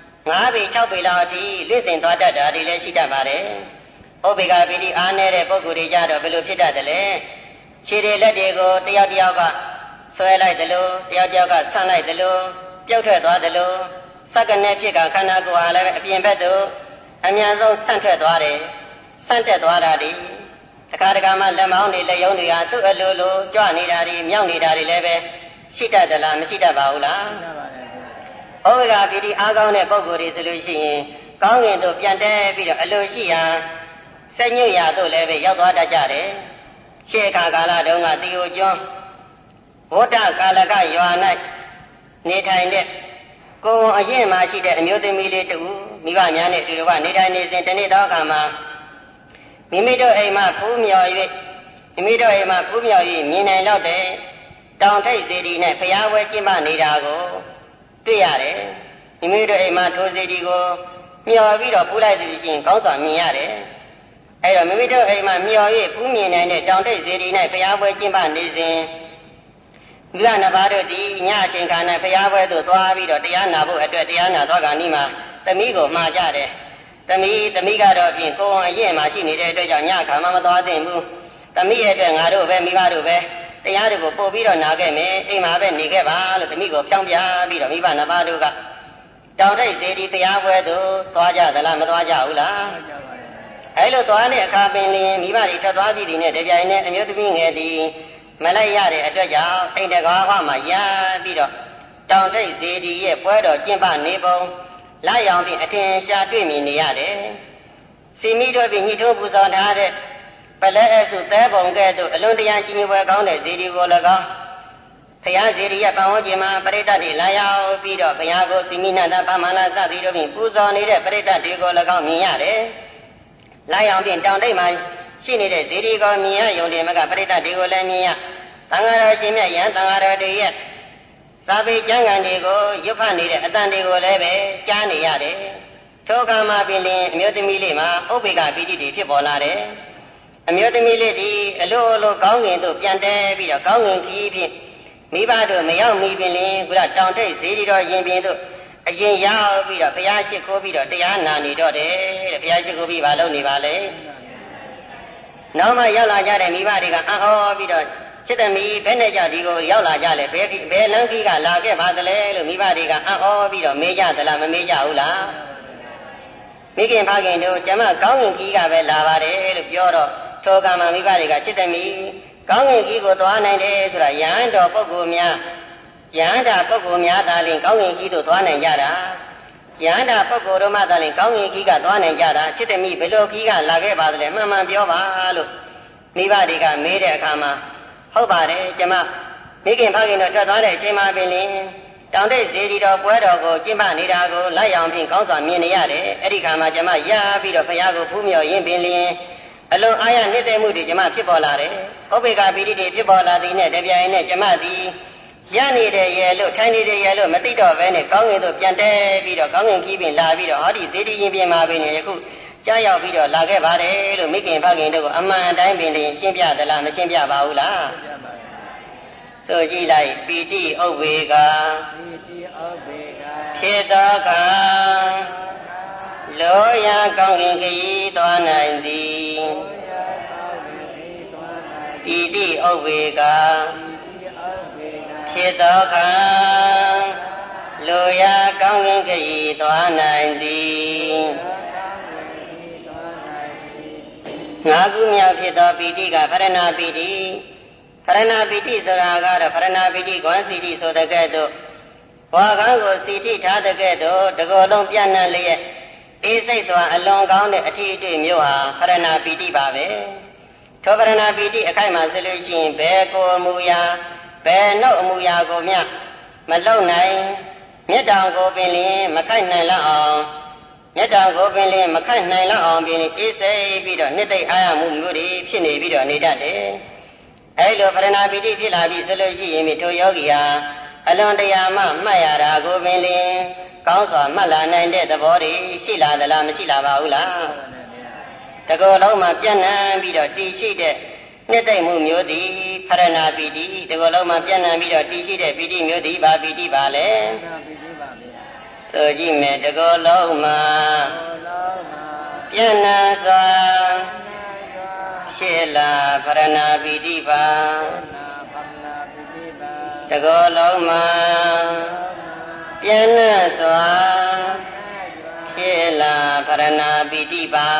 9ပေ6ပေလောက်အထိလစ်စင်သွားတတ်တာတွေလည်းရှိတတ်ပါတယ်။ဥပ္ပေက္ခပိဋိအားနည်းတဲ့ပုဂ္ဂိုလ်တွေကြတော့ဘယ်လိုဖြစ်တတ်တယ်လဲ။ခြေတွေလက်တွေကိုတယောက်ကဆွဲလိုက်တယ်လို့တယောက်ကဆန့်လိုက်တယ်လို့ပြုတ်ထွက်သွားတယ်လို့စက္ကနဲ့ဖြစ်ကခန္ဓာကိုယ်ဟာလည်းအပြင်ဘက်သို့အများဆုံးဆန့်ထွက်သွားတယ်။ဆန့်တက်သွားတာဒီတခါတခါမှလက်မောင်းတွေလက်ယုံတွေဟာသူ့အလိုလိုကြွနေတာတွေမြောက်နေတာတွေလည်းပဲရှိတတ်သလားမရှိတတ်ပါဘူးလား။ဩဝိဂပိဋိအားကောင်းတဲ့ပုဂ္ဂိုလ်တွေဆိုလို့ရှိရင်ကောင်းကင်သို့ပြန်တဲပြီးတော့အလိုရှိရာစညွတ်ရာသို့လည်းပဲရောက်သွားတတ်ကြတယ်။ရှေးကာလတုန်းကတီယိုကျွန်းဝဋ္ဌကာလကရွာ၌နေထိုင်တဲ့ကိုယ်အရင်မှရှိတဲ့အမျိုးသမီးလေးတူမိဘများနဲ့တူတူကနေထိုင်နေစဉ်တနေ့သောအခါမှာမိမိတို့အိမ်မှာဖူးမြော်၍မြင်နိုင်တော့တဲ့တောင်ထိပ်စေတီနဲ့ဖျားဝဲကျင်းပနေတာကိုတွေ့ရတယ်မိမိတို့အိမ်မှာထိုးစေတီကိုမျောပြီးတော့ပူးလိုက်သူရှိရင်ကောင်းစွာမြင်ရတယ်အဲ့တော့မိမိတို့အိမ်မှာမျော၍ပူးမြင်နိုင်တဲ့တောင်ထိပ်စေတီနဲ့ဖျားဝဲကျင်းပနေစဉ်မိဘနှစ်ပါးတို့ဒီညအချိန်ခါနဲ့ဖျားဝဲသို့သွားပြီးတော့တရားနာဖို့အတွက်တရားနာသွားကနေ့မှာသမီးကိုမှာကြတယ်သမီးကတော့ဖြင့်ကိုယ်အရင်မှရှိနေတဲ့အတွက်ကြောင့်ညခါမှမသွားသင့်ဘူးသမီးရဲ့အတွက်ငါတို့ပဲမိဘတို့ပဲတရားတွေကိုပို့ပြီးတော့နာခဲ့မယ်အိမ်မှာပဲနေခဲ့ပါလို့သမီးကိုဖြောင်းပြပြီးတော့မိဘနှစ်ပါးတို့ကတောင်ထိပ်စေတီတရားပွဲသို့သွားကြသလားမသွားကြဘူးလားအဲလိုသွားတဲ့အခါပင်လျင်မိဘတွေထွက်သွားပြီးသည်နဲ့တပြိုင်နက်အမျိုးသမီးငယ်သည်မလိုက်ရတဲ့အတွက်ကြောင့်အိမ်တကားမှာရပြီးတော့တောင်ထိပ်စေတီရဲ့ပွဲတော်ကျင်းပနေပုံလာရောက်ပြီးအထင်ရှားတွေ့မြင်နေရတယ်။စီမီတို့ပြီးညှိထိုးပူဇော်ထားတဲ့ပလဲအစုသဲပုံကဲ့သို့အလွန်တရာကြီးပွဲကောင်းတဲ့စေတီကို၎င်းဘုရားစေတီရဲ့ပတ်ဝန်းကျင်မှာပရိသတ်တွေလာရောက်ပြီးတော့ဘုရားကိုစီမီနန္ဒပမာဏစသည်တို့ဖြင့်ပူဇော်နေတဲ့ပရိသတ်တွေကို၎င်းမြင်ရတယ်။လာရောက်ပြီးတောင်ထိပ်မှာရှိနေတဲ့စေတီကိုမြင်ရယုံတယ်မကပရိသတ်တွေကိုလည်းမြင်ရသံဃာတော်ရှင်မြတ်ယဟန်သံဃာတော်တွေရဲ့စာပေကျမ်းဂန်တွေကိုရွတ်ဖတ်နေတဲ့အတန်တွေကိုလည်းပဲကြားနေရတယ်။ထိုအခါမှာပင်လျင်အမျိုးသမီးလေးမှာဥပေက္ခပီတိတွေဖြစ်ပေါ်လာတယ်။အမျိုးသမီးလေးဒီအလိုအလိုကောင်းငင်သို့ပြန်တဲပြီးတော့ကောင်းငင်ကြီးဖြင့်မိဘတို့မရောက်မီပင်လျင်ခုနတောင်ထိပ်စေတီတော်ရင်ပြင်သို့အရင်ရောက်ပြီးတော့ဘုရားရှိခိုးပြီးတော့တရားနာနေတော့တယ်တဲ့ဘုရားရှိခိုးပြီးဘာလုပ်နေပါလဲ။နောက်မှရောက်လာကြတဲ့မိဘတွေကအံ့ဩပြီးတော့ချစ်သမီးဘယ်နဲ့ကြဒီကိုရောက်လာကြလဲဘယ်လမ်းကြီးကလာခဲ့ပါသလဲလို့မိဘတွေကအံ့ဩပြီးတော့မေးကြသလားမမေးကြဘူးလားမိခင်ဖခင်တို့ကျမကောင်းငင်ကြီးကပဲလာပါတယ်လို့ပြောတော့ထိုကံမှာမိဘတွေကချစ်သမီးကောင်းငင်ကြီးကိုသွားနိုင်တယ်ဆိုတာယဟန်တော်ပုဂ္ဂိုလ်များယဟန်တာပုဂ္ဂိုလ်များသာလျှင်ကောင်းငင်ကြီးတို့သွားနိုင်ကြတာယဟန်တာပုဂ္ဂိုလ်တို့မှသာလျှင်ကောင်းငင်ကြီးကသွားနိုင်ကြတာချစ်သမီးဘယ်လိုကြီးကလာခဲ့ပါသလဲမှန်မှန်ပြောပါလို့မိဘတွေကမေးတဲ့အခါမှာဟုတ်ပါတယ်ကျမမိခင်ဖခင်တို့ထွက်သွားတဲ့အချိန်မှာပင်လင်တောင်ထိပ်စေတီတော်ပွဲတော်ကိုကျင်းပနေတာကိုလိုက်အောင်ဖြင့်ကောင်းစွာမြင်နေရတယ်အဲ့ဒီခါမှာကျမရပြီးတော့ဘုရားကိုဖူးမြော်ရင်းပင်လင်အလွန်အားရနှစ်သိမ့်မှုတွေကျမဖြစ်ပေါ်လာတယ်ဥပေက္ခပီတိတွေဖြစ်ပေါ်လာသည်နဲ့တပြိုင်နက်ကျမသည်ရနေတဲ့ရဲ့လို့ထိုင်နေတဲ့ရဲ့လို့မသိတော့ဘဲနဲ့ကောင်းငင်သို့ပြန်တဲပြီးတော့ကောင်းငင်ကြီးပင်လာပြီးတော့ဟောဒီစေတီရင်ပြင်မှာပင်ယခုကြားရောက်ပြီးတော့လာခဲ့ပါတယ်လို့မိခင်ဖခင်တို့ကအမှန်တိုင်းပင်ရှင်းပြသလားမရှင်းပြပါဘူးလားဆိုကြည့်လိုက်ပီတိဥပ္ပေကဖြစ်သောကံလောရကောင်းရင်ခရီးသွားနိုင်သည်ပီတိဥပ္ပေကဖြစ်သောကံလောရကောင်းရင်ခရီးသွားနိုင်သည်ငါးခုမြောက်ဖြစ်သောပီတိကပရဏပီတိပရဏပီတိဆိုတာကတော့ပရဏပီတိဂွမ်းစီတိဆိုတဲ့ကဲ့သို့ဘဝကံကိုစီတိထားတဲ့ကဲ့သို့တကောလုံးပြန့်နှံ့လျက်အေးစိတ်စွာအလွန်ကောင်းတဲ့အထီးအတွေ့မျိုးဟာပရဏပီတိပါပဲထိုပရဏပီတိအခိုက်မှာဆိုလို့ရှိရင်ဘယ်ကိုအမူအရာဘယ်နှုတ်အမူအရာကိုမျှမလုံနိုင်မြတ်တောင်ကိုပင်လျင်မခိုက်နိုင်လောက်အောင်မြတ်တောင်ကိုပင်လျင်မခိုက်နိုင်လောက်အောင်ပင်အေးစိတ်ပြီးတော့နှစ်သိမ့်အားရမှုမျိုးတွေဖြစ်နေပြီးတော့နေတတ်တယ်အဲလိုပရဏပီတိဖြစ်လာပြီဆိုလို့ရှိရင်ထိုယောဂီဟာအလွန်တရာမှမှတ်ရတာကိုပင်လျင်ကောင်းစွာမှတ်လာနိုင်တဲ့သဘောတွေရှိလာသလားမရှိလာပါဘူးလားတကောလုံးမှာပြန့်နှံ့ပြီးတော့တည်ရှိတဲ့နှစ်သိမ့်မှုမျိုးသည်ပရဏပီတိတကောလုံးမှာပြန့်နှံ့ပြီးတော့တည်ရှိတဲ့ပီတိမျိုးသည်ဘာပီတိပါလဲဆိုကြည့်မယ်တကောလုံးမှာပြန့်နှံ့စွာဖြစ်လာပရဏပီတိပါတကောလုံးမှာပြန့်နှံ့စွာဖြစ်လာပရဏပီတိပါ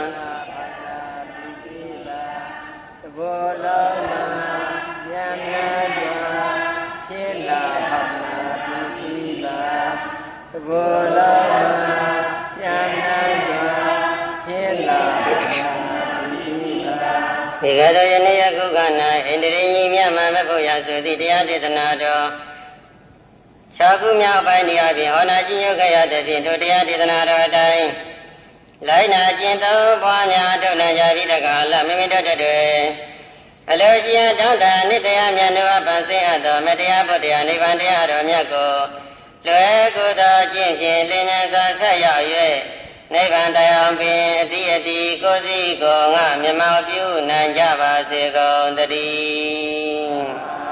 တကောလုံးမှာပြန့်နှံ့စွာဖြစ်လာပရဏပီတိပါတကောလုံးမှာပြန့်နှံ့စွာဖြစ်လာဒီကတော်ယနေ့ယခုက၌ဣန္ဒြေကြီးမြတ်မှန်မဲ့ဖို့ရဆိုသည့်တရားဒေသနာတော်၆ခုမြောက်ပိုင်းတရားဖြင့်ဟောနာကျင့်ရခဲ့ရတဲ့ဖြင့်ထိုတရားဒေသနာတော်အတိုင်းလိုက်နာကျင့်သုံးပွားများထုတ်နိုင်ကြပြီးတကားလမိမိတို့တွေအလိုကျင့်တောင်းတနိတရားမြတ်တို့အပန်းစင်အပ်သောမတရားဘုရားနိဗ္ဗာန်တရားတော်မြတ်ကိုလွယ်ကူသောကျင့်ဖြင့်လင်းမြန်စွာဆက်ရောက်၍နိဗ္ဗာန်တရားပင်အတိအတိကိုယ်စီကိုငါမြမပြုနိုင်ကြပါစေကုန်သတည်း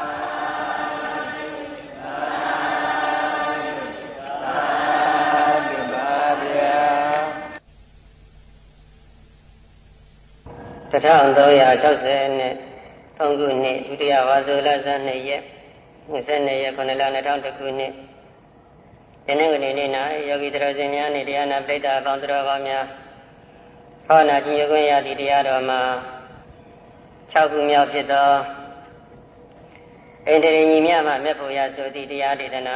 1360နဲ့3ခုနှစ်ဒုတိယဝါဆိုလဆန်း2ရက်22ရက်9လ2000ခုနှစ်ဒီနေ့ကနေနေ့၌ယောဂီတော်စင်များနဲ့တရားနာပိဋကပေါင်းတော်ကောင်းများဟောနာကျင်ရခွင့်ရသည့်တရားတော်မှာ6ခုမြောက်ဖြစ်သောဣန္ဒြေညီမြတ်မှမြတ်ဖို့ရဆိုသည့်တရားဒေသနာ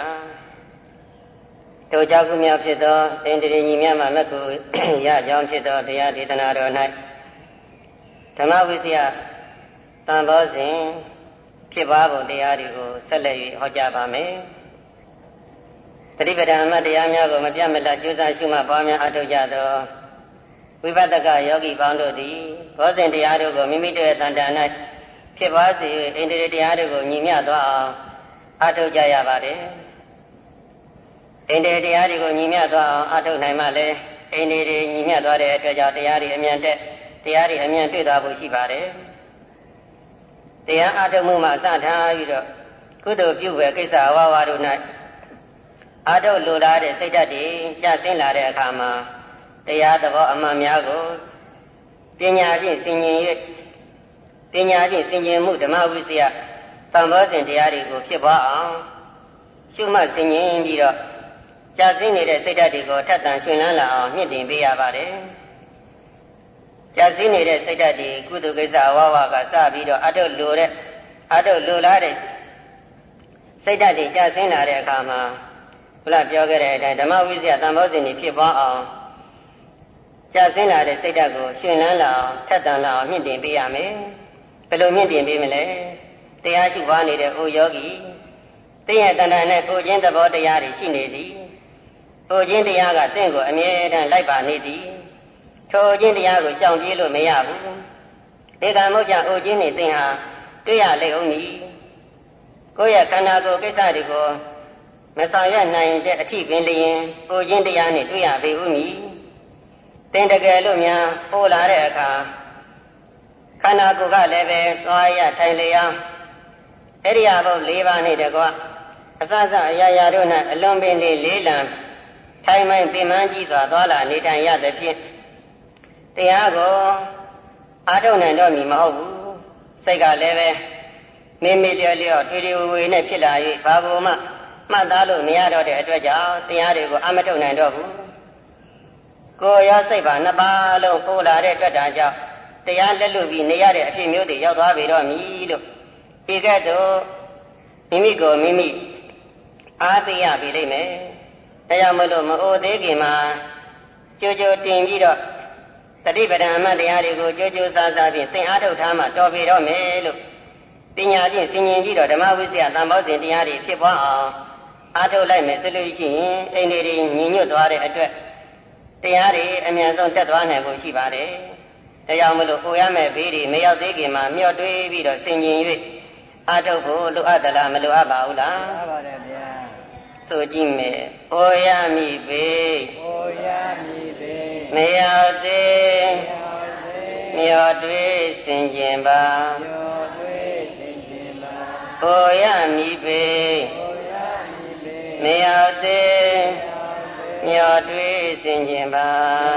တို့6ခုမြောက်ဖြစ်သောဣန္ဒြေညီမြတ်မှမြတ်ကိုရကြောင်းဖြစ်သောတရားဒေသနာတော်၌ဓမ္မဝိဇ္ဇာတန်ဘောစဉ်ဖြစ်ပါပုံတရားတွေကိုဆက်လက်၍ဟောကြားပါမယ်တတိပဒံအမတ်တရားများကိုမပြတ်မလတ်ကြိုးစားရှုမှတ်ပွားများအထောက်ကြသောဝိပဿကယောဂီပေါင်းတို့သည်ဘောဇဉ်တရားတို့ကိုမိမိတို့ရဲ့တန်တာ၌ဖြစ်ပါစေ၍ဣန္ဒြေတရားတို့ကိုညီမျှသွားအောင်အထောက်ကြရပါတယ်ဣန္ဒြေတရားတွေကိုညီမျှသွားအောင်အထောက်နိုင်မှလည်းဣန္ဒြေတွေညီမျှသွားတဲ့အတွက်ကြောင့်တရားတွေအမြန်တက်တရားတွေအမြန်တွေ့သွားဖို့ရှိပါတယ်တရားအထောက်မှုမှာအစထားပြီးတော့ကုသိုလ်ပြုပဲကိစ္စအဝဝတို့၌အထောက်လိုလားတဲ့စိတ်ဓာတ်တွေကျဆင်းလာတဲ့အခါမှာတရားသဘောအမှန်များကိုပညာဖြင့်ဆင်ခြင်၍ပညာဖြင့်ဆင်ခြင်မှုဓမ္မဝိဇ္ဇာတန်ဖိုးစဉ်တရားတွေကိုဖြစ်ပွားအောင်ရှုမှတ်ဆင်ခြင်ပြီးတော့ကြာဆင်းနေတဲ့စိတ်ဓာတ်တွေကိုထပ်တန်ရှင်လန်းလာအောင်မြင့်တင်ပေးရပါတယ်။ကြာဆင်းနေတဲ့စိတ်ဓာတ်တွေကုသိုလ်ကိစ္စအဝဝကစပြီးတော့အထုတ်လိုလားတဲ့စိတ်ဓာတ်တွေကြာဆင်းလာတဲ့အခါမှာဘုရားပြောခဲ့တဲ့အတိုင်းဓမ္မဝိဇ္ဇာတန်ဖိုးစဉ်တွေဖြစ်ပွားအောင်ကြာဆင်းလာတဲ့စိတ်ဓာတ်ကိုရှင်လန်းလာအောင်ထက်တန်လာအောင်မြင့်တင်ပေးရမယ်။ဘယ်လိုမြင့်တင်ပေးမလဲ။တရားရှိပွားနေတဲ့အိုယောဂီသင်ရဲ့တဏ္ဍာနဲ့ကိုချင်းသဘောတရားတွေရှိနေသည်။ကိုချင်းတရားကသင်ကိုအမြဲတမ်းလိုက်ပါနေသည်။ထိုချင်းတရားကိုရှောင်ပြေးလို့မရဘူး။ဒီကံမို့ကြောင့်အိုချင်းနေသင်ဟာတွေ့ရလိမ့်ဦးမည်။ကိုယ့်ရဲ့ခန္ဓာကိုယ်ကိစ္စတွေကိုမဆောင်ရွက်နိုင်တဲ့အထိပင်လျင်ကိုချင်းတရားနဲ့တွေ့ရပေဦးမည်။သင်တကယ်လို့များပို့လာတဲ့အခါခန္ဓာကိုယ်ကလည်းပဲသွားရထိုင်လျောင်းအဲ့ဒီအဘုတ်၄ပါးနဲ့တကွအစစအရာရာတို့၌အလွန်ပင်လေးလံထိုင်မှန်ပင်မကြီးစွာသွားလာနေထိုင်ရသဖြင့်တရားကိုအားထုတ်နိုင်တော့မည်မဟုတ်ဘူးစိတ်ကလည်းပဲမိမိလျော့လျော့တွေ့တွေ့ဝေနဲ့ဖြစ်လာ၍ဘာဘုံမှမှတ်သားလို့မရတော့တဲ့အတွက်ကြောင့်တရားတွေကိုအမထုတ်နိုင်တော့ဘူးကိုယ်ရောစိတ်ပါနှစ်ပါးလုံးပို့လာတဲ့အတွက်ဒါကြောင့်တရားလက်လွတ်ပြီးနေရတဲ့အဖြစ်မျိုးတွေရောက်သွားပြီတော့မည်လို့ဒီကဲ့သို့မိမိကိုမိမိအားသိရပြီလိမ့်မယ်။ဒါကြောင့်မလို့မအိုသေးခင်မှာကြိုးကြိုးတင်ပြီးတော့တတိပဒံအမှတ်တရားတွေကိုကြိုးကြိုးစားစားဖြင့်သင်အားထုတ်ထားမှတော်ပြီတော့မယ်လို့ပညာဖြင့်ဆင်ញင်ပြီးတော့ဓမ္မဝိဇ္ဇာတန်ဖိုးစဉ်တရားတွေဖြစ်ပွားအောင်အားထုတ်လိုက်မယ်ဆိုလို့ရှိရင်အိန္ဒြေတွေညီညွတ်သွားတဲ့အတွက်တရားတွေအမြန်ဆုံးတက်သွားနိုင်ဖို့ရှိပါတယ်။ဒါကြောင့်မလို့ကိုရမဲ့ဘေးတွေမရောက်သေးခင်မှာမျှော်တွေးပြီးတော့ဆင်ញင်၍အားထုတ်ဖို့လိုအပ်သလားမလိုအပ်ပါဘူးလား။ဟုတ်ပါတယ်ဗျာ။ဆိုကြည့်မယ်။ကိုရမိဘေးကိုရမိဘေးမရောက်သေးမျှော်တွေးဆင်ခြင်ပါမျှော်တွေးဆင်ခြင်ပါကိုရမိဘေးကိုရမိဘေးမရောက်သေးမျှော်တွေးဆင်ခြင်ပါ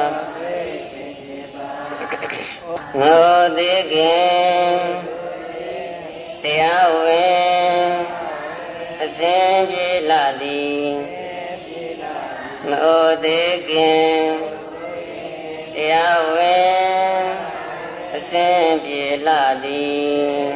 ငိုသေးခင်တရားဝင်အစဉ်ပြေလာသည်မအိုသေးခင်တရားဝင်အစဉ်ပြေလာသည်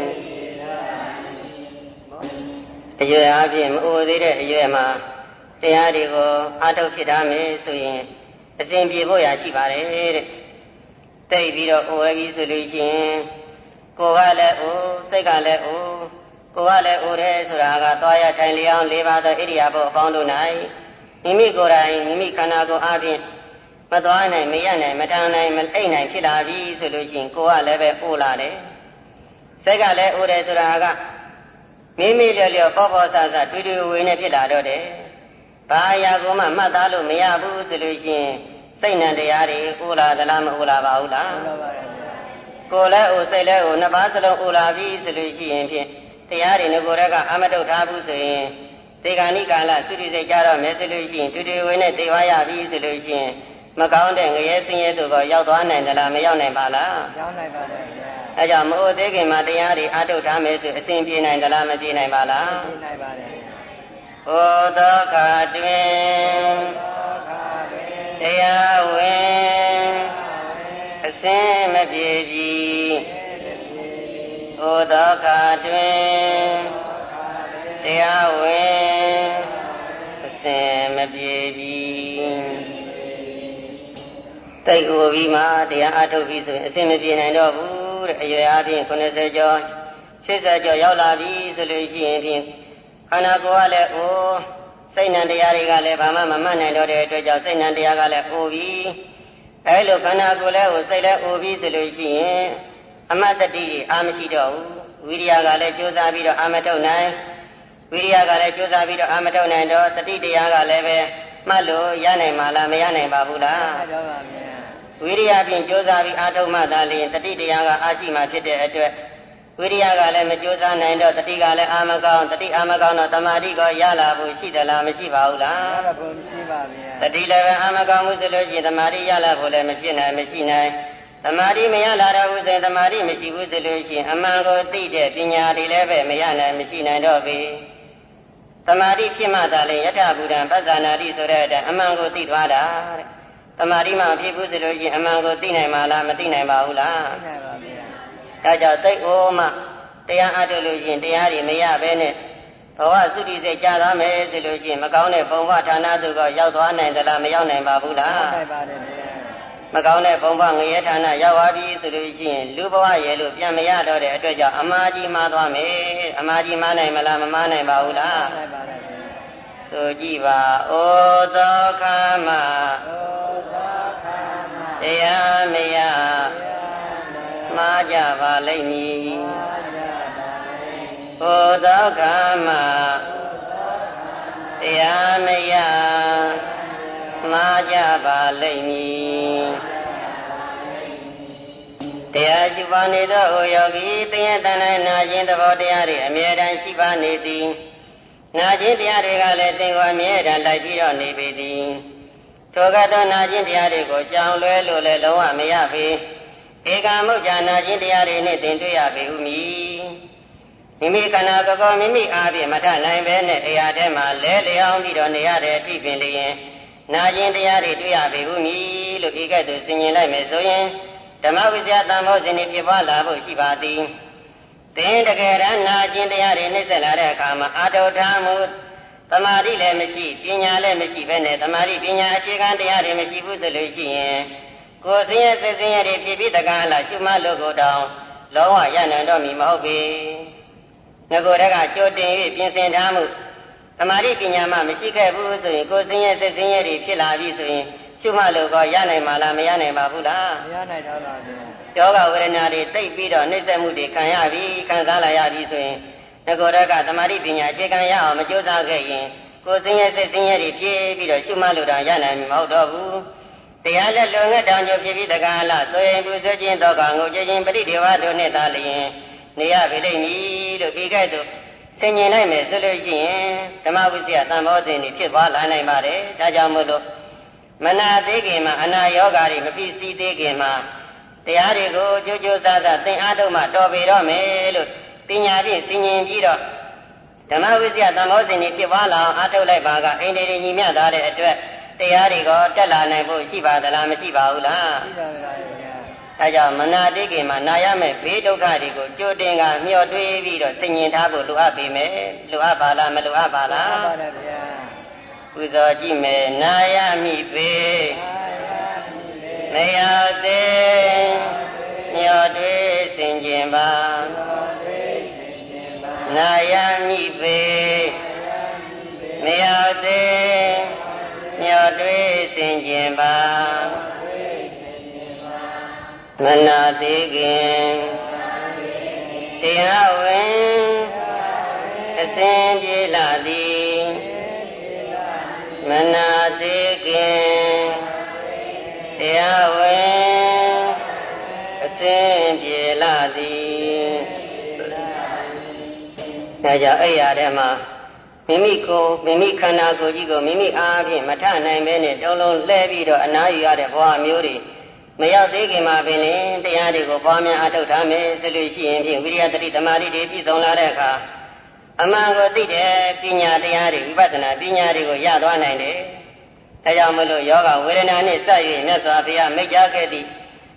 အရွယ်အပြင်မအိုသေးတဲ့အရွယ်မှာတရားတွေကိုအားထုတ်ဖြစ်ထားမယ်ဆိုရင်အစဉ်ပြေဖို့ရရှိပါတယ်တဲ့တိတ်ပြီးတော့အိုရပြီဆိုလို့ရှိရင်ကိုယ်ကလည်းအိုစိတ်ကလည်းအိုကိုယ်ကလည်းအိုတယ်ဆိုတာကသွားရထိုင်လျောင်း၄ပါးသောဣရိယာပုအပေါင်းတို့၌မိမိကိုယ်တိုင်မိမိခန္ဓာကိုယ်အားဖြင့်မသွားနိုင်မရနိုင်မထမ်းနိုင်မအိပ်နိုင်ဖြစ်လာပြီဆိုလို့ရှိရင်ကိုယ်ကလည်းပဲအိုလာတယ်စိတ်ကလည်းအိုတယ်ဆိုတာကမိမိလျော့လျော့ပေါ့ပေါ့ဆဆတွေ့တွေ့ဝေနဲ့ဖြစ်လာတော့တယ်ဘာအရာကိုမှမှတ်သားလို့မရဘူးဆိုလို့ရှိရင်စိတ်နဲ့တရားတွေအိုလာသလားမအိုလာပါဘူးလားအိုလာပါတယ်ကိုယ်လည်းအိုစိတ်လည်းအိုနှစ်ပါးစလုံးအိုလာပြီဆိုလို့ရှိရင်ဖြင့်တရားတွေငကိုယ်တည်းကအမတုတ်ထားဘူးဆိုရင်ဒေဂာနိကာလသုတိစိတ်ကြတော့မယ်ဆိုလို့ရှိရင်တူတူဝေနဲ့သေဝရပြီဆိုလို့ရှိရင်မကောင်းတဲ့ငရဲဆင်းရဲတို့ကရောက်သွားနိုင်သလားမရောက်နိုင်ပါလားရောက်နိုင်ပါတယ်ဗျာအဲကြောင့်မအိုသေးခင်မှာတရားတွေအထုတ်ထားမယ်ဆိုအစဉ်ပြေနိုင်သလားမပြေနိုင်ပါလားပြေနိုင်ပါတယ်ဟောသောခါတွင်တရားဝင်အစစင်မပြေပြီဩဒုက္ခတွင်တရားဝင်အစင်မပြေပြီတိတ်ဟိုပြီးမှတရားအထုတ်ပြီးဆိုရင်အစင်မပြေနိုင်တော့ဘူးတဲ့အရွယ်အပြင်90ကျော်80ကျော်ရောက်လာပြီဆိုလို့ရှိရင်ဖြင့်ခန္ဓာကိုယ်ကလည်းအိုးစိတ်နှံတရားတွေကလည်းဘာမှမမှတ်နိုင်တော့တဲ့အတွက်ကြောင့်စိတ်နှံတရားကလည်းအိုပြီးအဲလိုခန္ဓာကိုယ်လည်းဟိုစိတ်လည်းအိုပြီးဆိုလို့ရှိရင်အမတ်တတိအာမရှိတော့ဘူးဝိရိယကလည်းကြိုးစားပြီးတော့အာမထုတ်နိုင်ဝိရိယကလည်းကြိုးစားပြီးတော့အာမထုတ်နိုင်တော့တတိတရားကလည်းပဲမှတ်လို့ရနိုင်မှာလားမရနိုင်ပါဘူးလားမှန်ပါပါဗျာဝိရိယဖြင့်ကြိုးစားပြီးအာထုတ်မှသာလျှင်တတိတရားကအာရှိမှဖြစ်တဲ့အတွက်ဝိရိယကလည်းမကြိုးစားနိုင်တော့တတိကလည်းအာမကောင်းတတိအာမကောင်းတော့တမာတိကရလာဖို့ရှိသလားမရှိပါဘူးလားရလာဖို့မရှိပါဗျာတတိလည်းပဲအာမကောင်းမှုဆိုလို့ရှိရင်တမာတိရလာဖို့လည်းမဖြစ်နိုင်မရှိနိုင်တမာတိမရလာတော့ဘူးဆိုရင်တမာတိမရှိဘူးဆိုလို့ရှိရင်အမှန်ကိုသိတဲ့ပညာတွေလည်းပဲမရနိုင်မရှိနိုင်တော့ပြီတမာတိဖြစ်မှသာလေယထဘူတံပဇာနာတိဆိုတဲ့အတိုင်းအမှန်ကိုသိသွားတာတဲ့တမာတိမှဖြစ်ဘူးဆိုလို့ရှိရင်အမှန်ကိုသိနိုင်မှာလားမသိနိုင်ပါဘူးလားသိနိုင်ပါဗျာဒါကြောင့်သိအိုးမှတရားအထုတ်လို့ရှိရင်တရားတွေမရဘဲနဲ့ဘဝသုတိစိတ်ကြာသွားမယ်ဆိုလို့ရှိရင်မကောင်းတဲ့ဘုံဘဌာနသို့ကရောက်သွားနိုင်သလားမရောက်နိုင်ပါဘူးလားရောက်နိုင်ပါတယ်ဗျာမကောင်းတဲ့ဘုံဘငရဲဌာနရောက်သွားပြီဆိုလို့ရှိရင်လူဘဝရဲ့လို့ပြန်မရတော့တဲ့အတွက်ကြောင့်အမှားကြီးမှားသွားမယ်အမှားကြီးမှားနိုင်မလားမမှားနိုင်ပါဘူးလားနိုင်ပါတယ်ဗျာဆိုကြည့်ပါဩသောခမတရားမရမှားကြပါလိမ့်မည်ဩသောခမတရားမရမှားကြပါလိမ့်မည်တရားရှိပါနေသောဩယောဂီတယတဏနာခြင်းသဘောတရားတွေအမြဲတမ်းရှိပါနေသည်နာခြင်းတရားတွေကလည်းသင်ကိုအမြဲတမ်းလိုက်ပြီးတော့နေပေသည်ထိုကသောနာခြင်းတရားတွေကိုရှောင်လွဲလို့လည်းလုံးဝမရပေဧကမုတ်ဇာနာခြင်းတရားတွေနဲ့သင်တွေ့ရပေဦးမည်မိမိခန္ဓာကိုယ်ကိုမိမိအားဖြင့်မထနိုင်ပဲနဲ့အရာထဲမှာလဲလျောင်းပြီးတော့နေရတဲ့အထိပင်လျင်နာခြင်းတရားတွေတွေ့ရပေဦးမည်လို့ဤကဲ့သို့ဆင်ញင်လိုက်မယ်ဆိုရင်ဓမ္မဝိဇ္ဇာတန်ဖိုးစဉ်ဖြစ်ပွားလာဖို့ရှိပါသည်သင်တကယ်တမ်းနာခြင်းတရားတွေနှိမ့်ဆက်လာတဲ့အခါမှာအာတုထာမှုသမာဓိလည်းမရှိပညာလည်းမရှိဘဲနဲ့သမာဓိပညာအခြေခံတရားတွေမရှိဘူးဆိုလို့ရှိရင်ကိုယ်ဆင်းရဲစိတ်ဆင်းရဲတွေဖြစ်ပြီးတကားလားရှုမှတ်လို့ကိုတောင်လုံးဝရနိုင်တော့မည်မဟုတ်ပေငကိုယ်တက်ကကြိုတင်၍ပြင်ဆင်ထားမှုသမာဓိပညာမှမရှိခဲ့ဘူးဆိုရင်ကိုယ်ဆင်းရဲစိတ်ဆင်းရဲတွေဖြစ်လာပြီဆိုရင်ရှုမှတ်လို့ကောရနိုင်မှာလားမရနိုင်ပါဘူးလားမရနိုင်တော့ပါဘူးယောဂဝေဒနာတွေတိတ်ပြီးတော့နှိမ့်ဆက်မှုတွေခံရပြီခံစားလာရပြီဆိုရင်ငကိုယ်တက်ကသမာဓိပညာအခြေခံရအောင်မကြိုးစားခဲ့ရင်ကိုယ်ဆင်းရဲစိတ်ဆင်းရဲတွေဖြစ်ပြီးတော့ရှုမှတ်လို့တော့ရနိုင်မှာမဟုတ်တော့ဘူးတရားလက်လုံငတ်တောင်ကျဖြစ်ပြီးတကားလားဆိုရင်သူဆွခြင်းတော့ကငိုကြခြင်းပရိဒေဝတို့နဲ့သာလျင်နေရပြီလိမ့်မည်လို့ဒီကဲ့သို့ဆင်ញင်နိုင်မယ်ဆိုလို့ရှိရင်ဓမ္မဝိဇ္ဇာတန်ဖိုးစဉ်တွေဖြစ်သွားလာနိုင်ပါတယ်ဒါကြောင့်မို့လို့မနာသေးခင်မှာအနာယောဂါတွေမဖြစ်စည်းသေးခင်မှာတရားတွေကိုကြိုးကြိုးစားစားသင်အားထုတ်မှတော်ပေတော့မယ်လို့ပညာဖြင့်ဆင်ញင်ပြီးတော့ဓမ္မဝိဇ္ဇာတန်ဖိုးစဉ်တွေဖြစ်သွားလာအောင်အားထုတ်လိုက်ပါကအိန္ဒိယညီမြသွားတဲ့အတွက်တရားတွေကတက်လာနိုင်ဖို့ရှိပါသလားမရှိပါဘူးလားရှိပါပါဘုရားဒါကြောင့်မနာတိကေမှာနာရမယ့်ဘေးဒုက္ခတွေကိုကြိုတင်ကမျှော်တွေးပြီးတော့ဆင်ញင်ထားဖို့လိုအပ်ပေမယ်လိုအပ်ပါလားမလိုအပ်ပါလားလိုအပ်ပါတယ်ဗျာပူဇော်ကြည့်မယ်နာရမိပေမရသေးမျှော်တွေးဆင်ခြင်ပါနာရမိပေမရသေးမျှော်တွေးဆင်ခြင်ပါမနာသေးခင်တရားဝင်အစဉ်ပြေလာသည်မနာသေးခင်တရားဝင်အစဉ်ပြေလာသည်ဒါကြောင့်အဲ့ရတဲ့မှာမိမိခန္ဓာကိုယ်ကြီးကိုမိမိအားဖြင့်မထနိုင်ပဲနဲ့တုံးလုံးလှဲပြီးတော့အနားယူရတဲ့ဘဝမျိုးတွေမရောက်သေးခင်မှာပင်တရားတွေကိုပွားများအားထုတ်ထားမယ်ဆိုလို့ရှိရင်ဖြင့်ဝိရိယတတိသမာဓိတွေပြည့်စုံလာတဲ့အခါအမှန်ကိုသိတဲ့ပညာတရားတွေဝိပဿနာပညာတွေကိုရသွားနိုင်တယ်။ဒါကြောင့်မလို့ယောဂဝေဒနာနှင့်စ၍မြတ်စွာဘုရားမိတ်ကြားခဲ့သည့်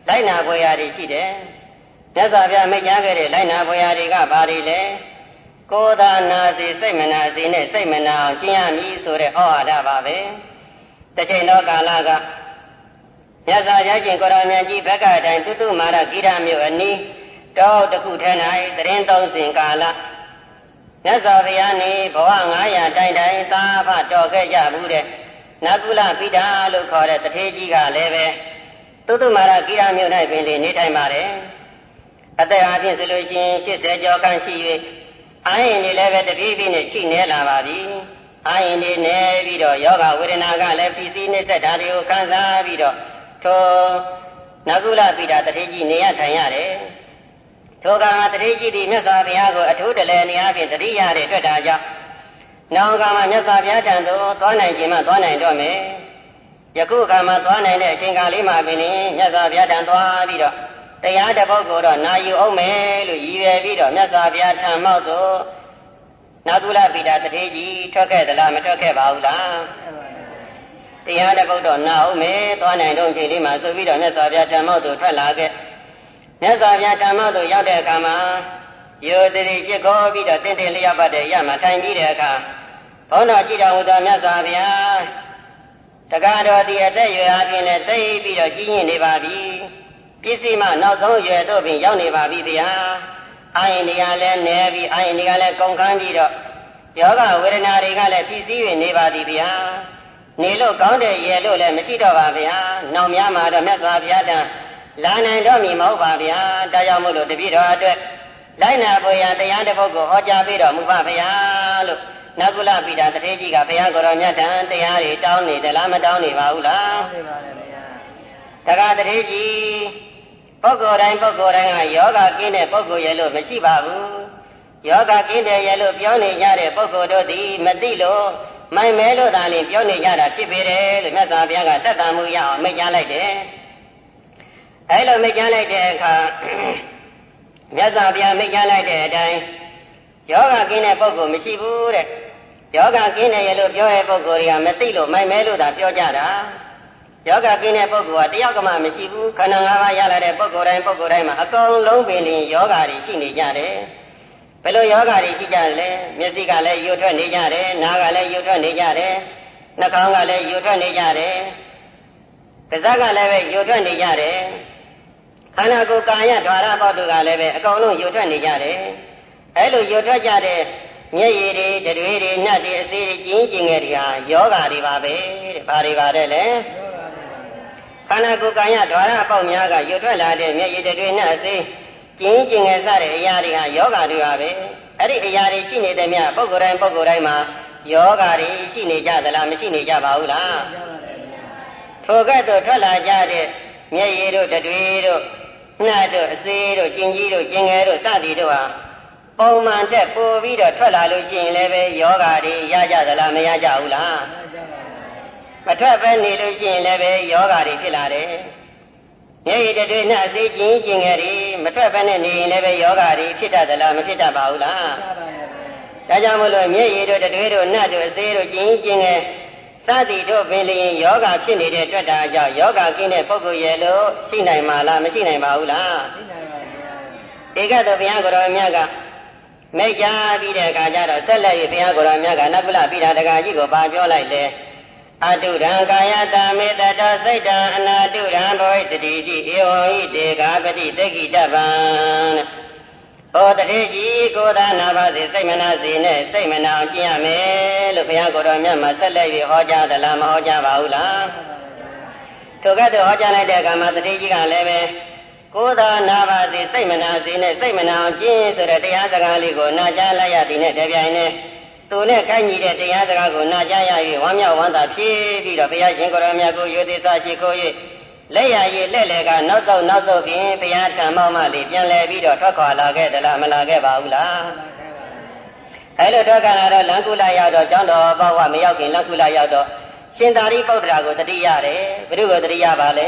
လိုက်နာပွဲရာတွေရှိတယ်မြတ်စွာဘုရားမိန့်ကြားခဲ့တဲ့လိုက်နာပွဲရာတွေကဘာတွေလဲကိုယ်သာနာစီစိတ်မနာစီနဲ့စိတ်မနာအောင်ကျင့်ရမည်ဆိုတဲ့ဩဝါဒပါပဲတစ်ချိန်သောကာလကမြတ်စွာဘုရားရှင်ကိုရောင်မြတ်ကြီးဘက်ကတိုင်တုတုမာရဂိရမြို့အနီးတောတစ်ခုထဲ၌သရင်သုံးစဉ်ကာလမြတ်စွာဘုရားနေဘဝ900တိုင်တိုင်သာဖတော်ခဲ့ကြဘူးတဲ့နကုလပိဋကလို့ခေါ်တဲ့တထေးကြီးကလည်းပဲတုတုမာရဂိရမြို့၌ပင်နေထိုင်ပါတယ်အသက်အားဖြင့်ဆိုလို့ရှိရင်80ကျော်ခန့်ရှိ၍အာရင်တွေလည်းပဲတပြေးပြေးနဲ့ချိနေလာပါပြီအာရင်တွေနေပြီးတော့ယောဂဝေဒနာကလည်းဖိစီးနှိစ္စတာတွေကိုခံစားပြီးတော့ထိုနကုလပိဋကတထေးကြီးနေရထိုင်ရတယ်ထိုကတထေးကြီးသည်မြတ်စွာဘုရားကိုအထူးတလဲနေအားဖြင့်တတိယတဲ့တွေ့တာကြောင့်နောင်ကမှာမြတ်စွာဘုရားထံသို့သွားနိုင်ခြင်းမှသွားနိုင်တော့မယ်ယခုကမှာသွားနိုင်တဲ့အချိန်ကာလလေးမှာပင်မြတ်စွာဘုရားထံသွားပြီးတော့တရားတစ်ပုဒ်ကိုတော့နာယူအောင်မယ်လို့ရည်ရွယ်ပြီးတော့မြတ်စွာဘုရားထံမောက်သို့နကုလပိဋကတထေးကြီးထွက်ခဲ့သလားမထွက်ခဲ့ပါဘူးလားတရားတစ်ပုဒ်တော့နာအောင်မယ်သွားနိုင်တော့ချိန်လေးမှာဆိုပြီးတော့မြတ်စွာဘုရားထံမောက်သို့ထွက်လာခဲ့မြတ်စွာဘုရားဓမ္မသို့ရောက်တဲ့အခါမှာယောတိရှိခေါ်ပြီးတော့တင့်တယ်လျောက်ပတ်တဲ့ရမှာထိုင်ပြီးတဲ့အခါဘုန်းတော်ကြည်တော်မူသောမြတ်စွာဘုရားတကားတော်ဒီအသက်ရွယ်အားဖြင့်လည်းသိပြီးတော့ကြီးရင်နေပါပြီပစ္စည်းမှနောက်ဆုံးရွယ်တို့ပင်ရောက်နေပါပြီဗျာအာရင်တွေကလည်းနေပြီးအာရင်တွေကလည်းကုန်ခန်းပြီးတော့ယောဂဝေဒနာတွေကလည်းဖြစ်စည်း၍နေပါသည်ဗျာနေလို့ကောင်းတဲ့ရွယ်လို့လည်းမရှိတော့ပါဗျာနောက်များမှာတော့မြတ်စွာဘုရားတန်လာနိုင်တော့မည်မဟုတ်ပါဗျာဒါကြောင့်မို့လို့တပည့်တော်အတွက်လိုက်နာပွေရန်တရားတစ်ပုဒ်ကိုဟောကြားပေးတော်မူပါဗျာလို့နကုလပိဋကတထေးကြီးကဘုရားကိုယ်တော်မြတ်တန်တရားတွေတောင်းနေတယ်လားမတောင်းနေပါဘူးလားတောင်းနေပါတယ်ဗျာတက္ကတထေးကြီးပုဂ္ဂိုလ်တိုင်းကယောဂကင်းတဲ့ပုဂ္ဂိုလ်ရဲ့လို့မရှိပါဘူးယောဂကင်းတဲ့ရဲ့လို့ပြောနေကြတဲ့ပုဂ္ဂိုလ်တို့သည်မသိလို့မိုင်မဲလို့သာလျှင်ပြောနေကြတာဖြစ်ပေတယ်လို့မြတ်စွာဘုရားကတတ်တမ်းမှုရအောင်မိန့်ကြားလိုက်တယ်အဲလိုမိန့်ကြားလိုက်တဲ့အခါမြတ်စွာဘုရားမိန့်ကြားလိုက်တဲ့အတိုင်းယောဂကင်းတဲ့ပုဂ္ဂိုလ်မရှိဘူးတဲ့ယောဂကင်းတယ်ရဲ့လို့ပြောတဲ့ပုဂ္ဂိုလ်တွေကမသိလို့မိုင်မဲလို့သာပြောကြတာယောဂကင်းတဲ့ပုဂ္ဂိုလ်ကတယောက်ကမှမရှိဘူးခန္ဓာ၅ပါးရလာတဲ့ပုဂ္ဂိုလ်တိုင်းမှာအကုန်လုံးပင်ယောဂတွေရှိနေကြတယ်ဘယ်လိုယောဂတွေရှိကြလဲမျက်စိကလည်းယိုထွက်နေကြတယ်နားကလည်းယိုထွက်နေကြတယ်နှာခေါင်းကလည်းယိုထွက်နေကြတယ်ပါးစပ်ကလည်းပဲယိုထွက်နေကြတယ်ခန္ဓာကိုယ်ကာယဓာရပေါက်တို့ကလည်းပဲအကုန်လုံးယိုထွက်နေကြတယ်အဲလိုယိုထွက်ကြတဲ့မျက်ရည်တွေတတွေးတွေနှက်တွေအစေးတွေကျင်းကျင်ငယ်တွေဟာယောဂတွေပါပဲတဲ့ဘာတွေပါတဲ့လဲခန္ဓာကိုယ်ကာယဓာရပေါက်များကယိုထွက်လာတဲ့မျက်ရည်တွေနှက်အစေးကျင်းကျင်ငယ်စတဲ့အရာတွေဟာယောဂတွေပါပဲအဲ့ဒီအရာတွေရှိနေတဲ့မြတ်ပုဂ္ဂိုလ်တိုင်းမှာယောဂတွေရှိနေကြသလားမရှိနေကြပါဘူးလားထိုကဲ့သို့ထွက်လာကြတဲ့မျက်ရည်တို့တတွေးတို့နှက်တို့အစေးတို့ကျင်ကြီးတို့ကျင်ငယ်တို့စသည်တို့ဟာပုံမှန်တက်ပို့ပြီးတော့ထွက်လာလို့ရှိရင်လည်းပဲယောဂတွေရကြသလားမရကြဘူးလားမထွက်ပဲနေလို့ရှိရင်လည်းပဲယောဂတွေဖြစ်လာတယ်မျက်ရည်တွေနဲ့အစေးကျင်ကျင်ငယ်တွေမထွက်ပဲနဲ့နေရင်လည်းပဲယောဂတွေဖြစ်တတ်သလားမဖြစ်တတ်ပါဘူးလားဒါကြောင့်မို့လို့မျက်ရည်တို့တတွေးတို့နှက်တို့အစေးတို့ကျင်ကျင်ငယ်စသည်တို့ပင်လျင်ယောဂဖြစ်နေတဲ့အတွက်ဒါကြောင့်ယောဂကင်းတဲ့ပုဂ္ဂိုလ်ရဲ့လို့ရှိနိုင်မှာလားမရှိနိုင်ပါဘူးလားရှိနိုင်ပါဗျာဒီကတော့ဘုရားကိုယ်တော်မြတ်ကမိတ်ကြပြီးတဲ့အခါကျတော့ဆက်လက်၍ဘုရားကိုယ်တော်မြတ်ကနကုလပိဋကတက္ကကြီးကိုပါပြောလိုက်လေအတုရံကာယတမေတ္တစိတ်တံအနာတုရံဘောတတိတိဧဝံဟိတေကာပတိတက္ကိတဗံဟောတထေကြီးကိုယ်သာနာပါစေစိတ်မနာစေနဲ့စိတ်မနာအောင်ကျင့်ရမယ်လို့ဘုရားကိုယ်တော်မြတ်မှာဆက်လက်၍ဟောကြားသလားမဟောကြားပါဘူးလားထိုကဲ့သို့ဟောကြားလိုက်တဲ့အခါမှာတထေကြီးကလည်းပဲကိုယ်သာနာပါစေစိတ်မနာစေနဲ့စိတ်မနာအောင်ကျင့်ဆိုတဲ့တရားစကားလေးကိုနာကြားလိုက်ရသည်နဲ့တပြိုင်နက်သူနဲ့ကိုက်ညီတဲ့တရားစကားကိုနာကြားရ၍ဝမ်းမြောက်ဝမ်းသာဖြစ်ပြီးတော့ဘုရားရှင်ကိုယ်တော်မြတ်ကိုရိုသေစွာရှိခိုး၍လက်ရည်လက်လေကနောက်ဆုံးဖြင့်ဘုရားထံမောက်မှလေးပြန်လဲပြီးတော့ထွက်ခွာလာခဲ့သလားမလာခဲ့ပါဘူးလားအဲလိုထွက်ခွာလာတော့လန်ကုလရောက်တော့ကျောင်းတော်ဘောက်ဝမရောက်ခင်လန်ကုလရောက်တော့ရှင်သာရိပုတ္တရာကိုတတိရတယ်ဘုရုကိုတတိရပါလေ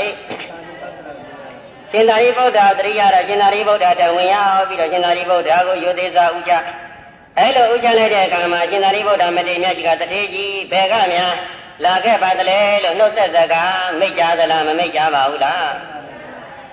ရှင်သာရိပုတ္တရာတတိရတော့ရှင်သာရိပုတ္တရာတဝင်ရောက်ပြီးတော့ရှင်သာရိပုတ္တရာကိုရိုသေစွာဥချအဲလိုဥချလိုက်တဲ့အခါမှာရှင်သာရိပုတ္တရာမထေရမြတ်ကြီးကတထေကြီးဘယ်ကများလာခဲ့ပါသလဲလို့နှုတ်ဆက်စကားမိတ်ကြသလားမမိတ်ကြပါဘူးလား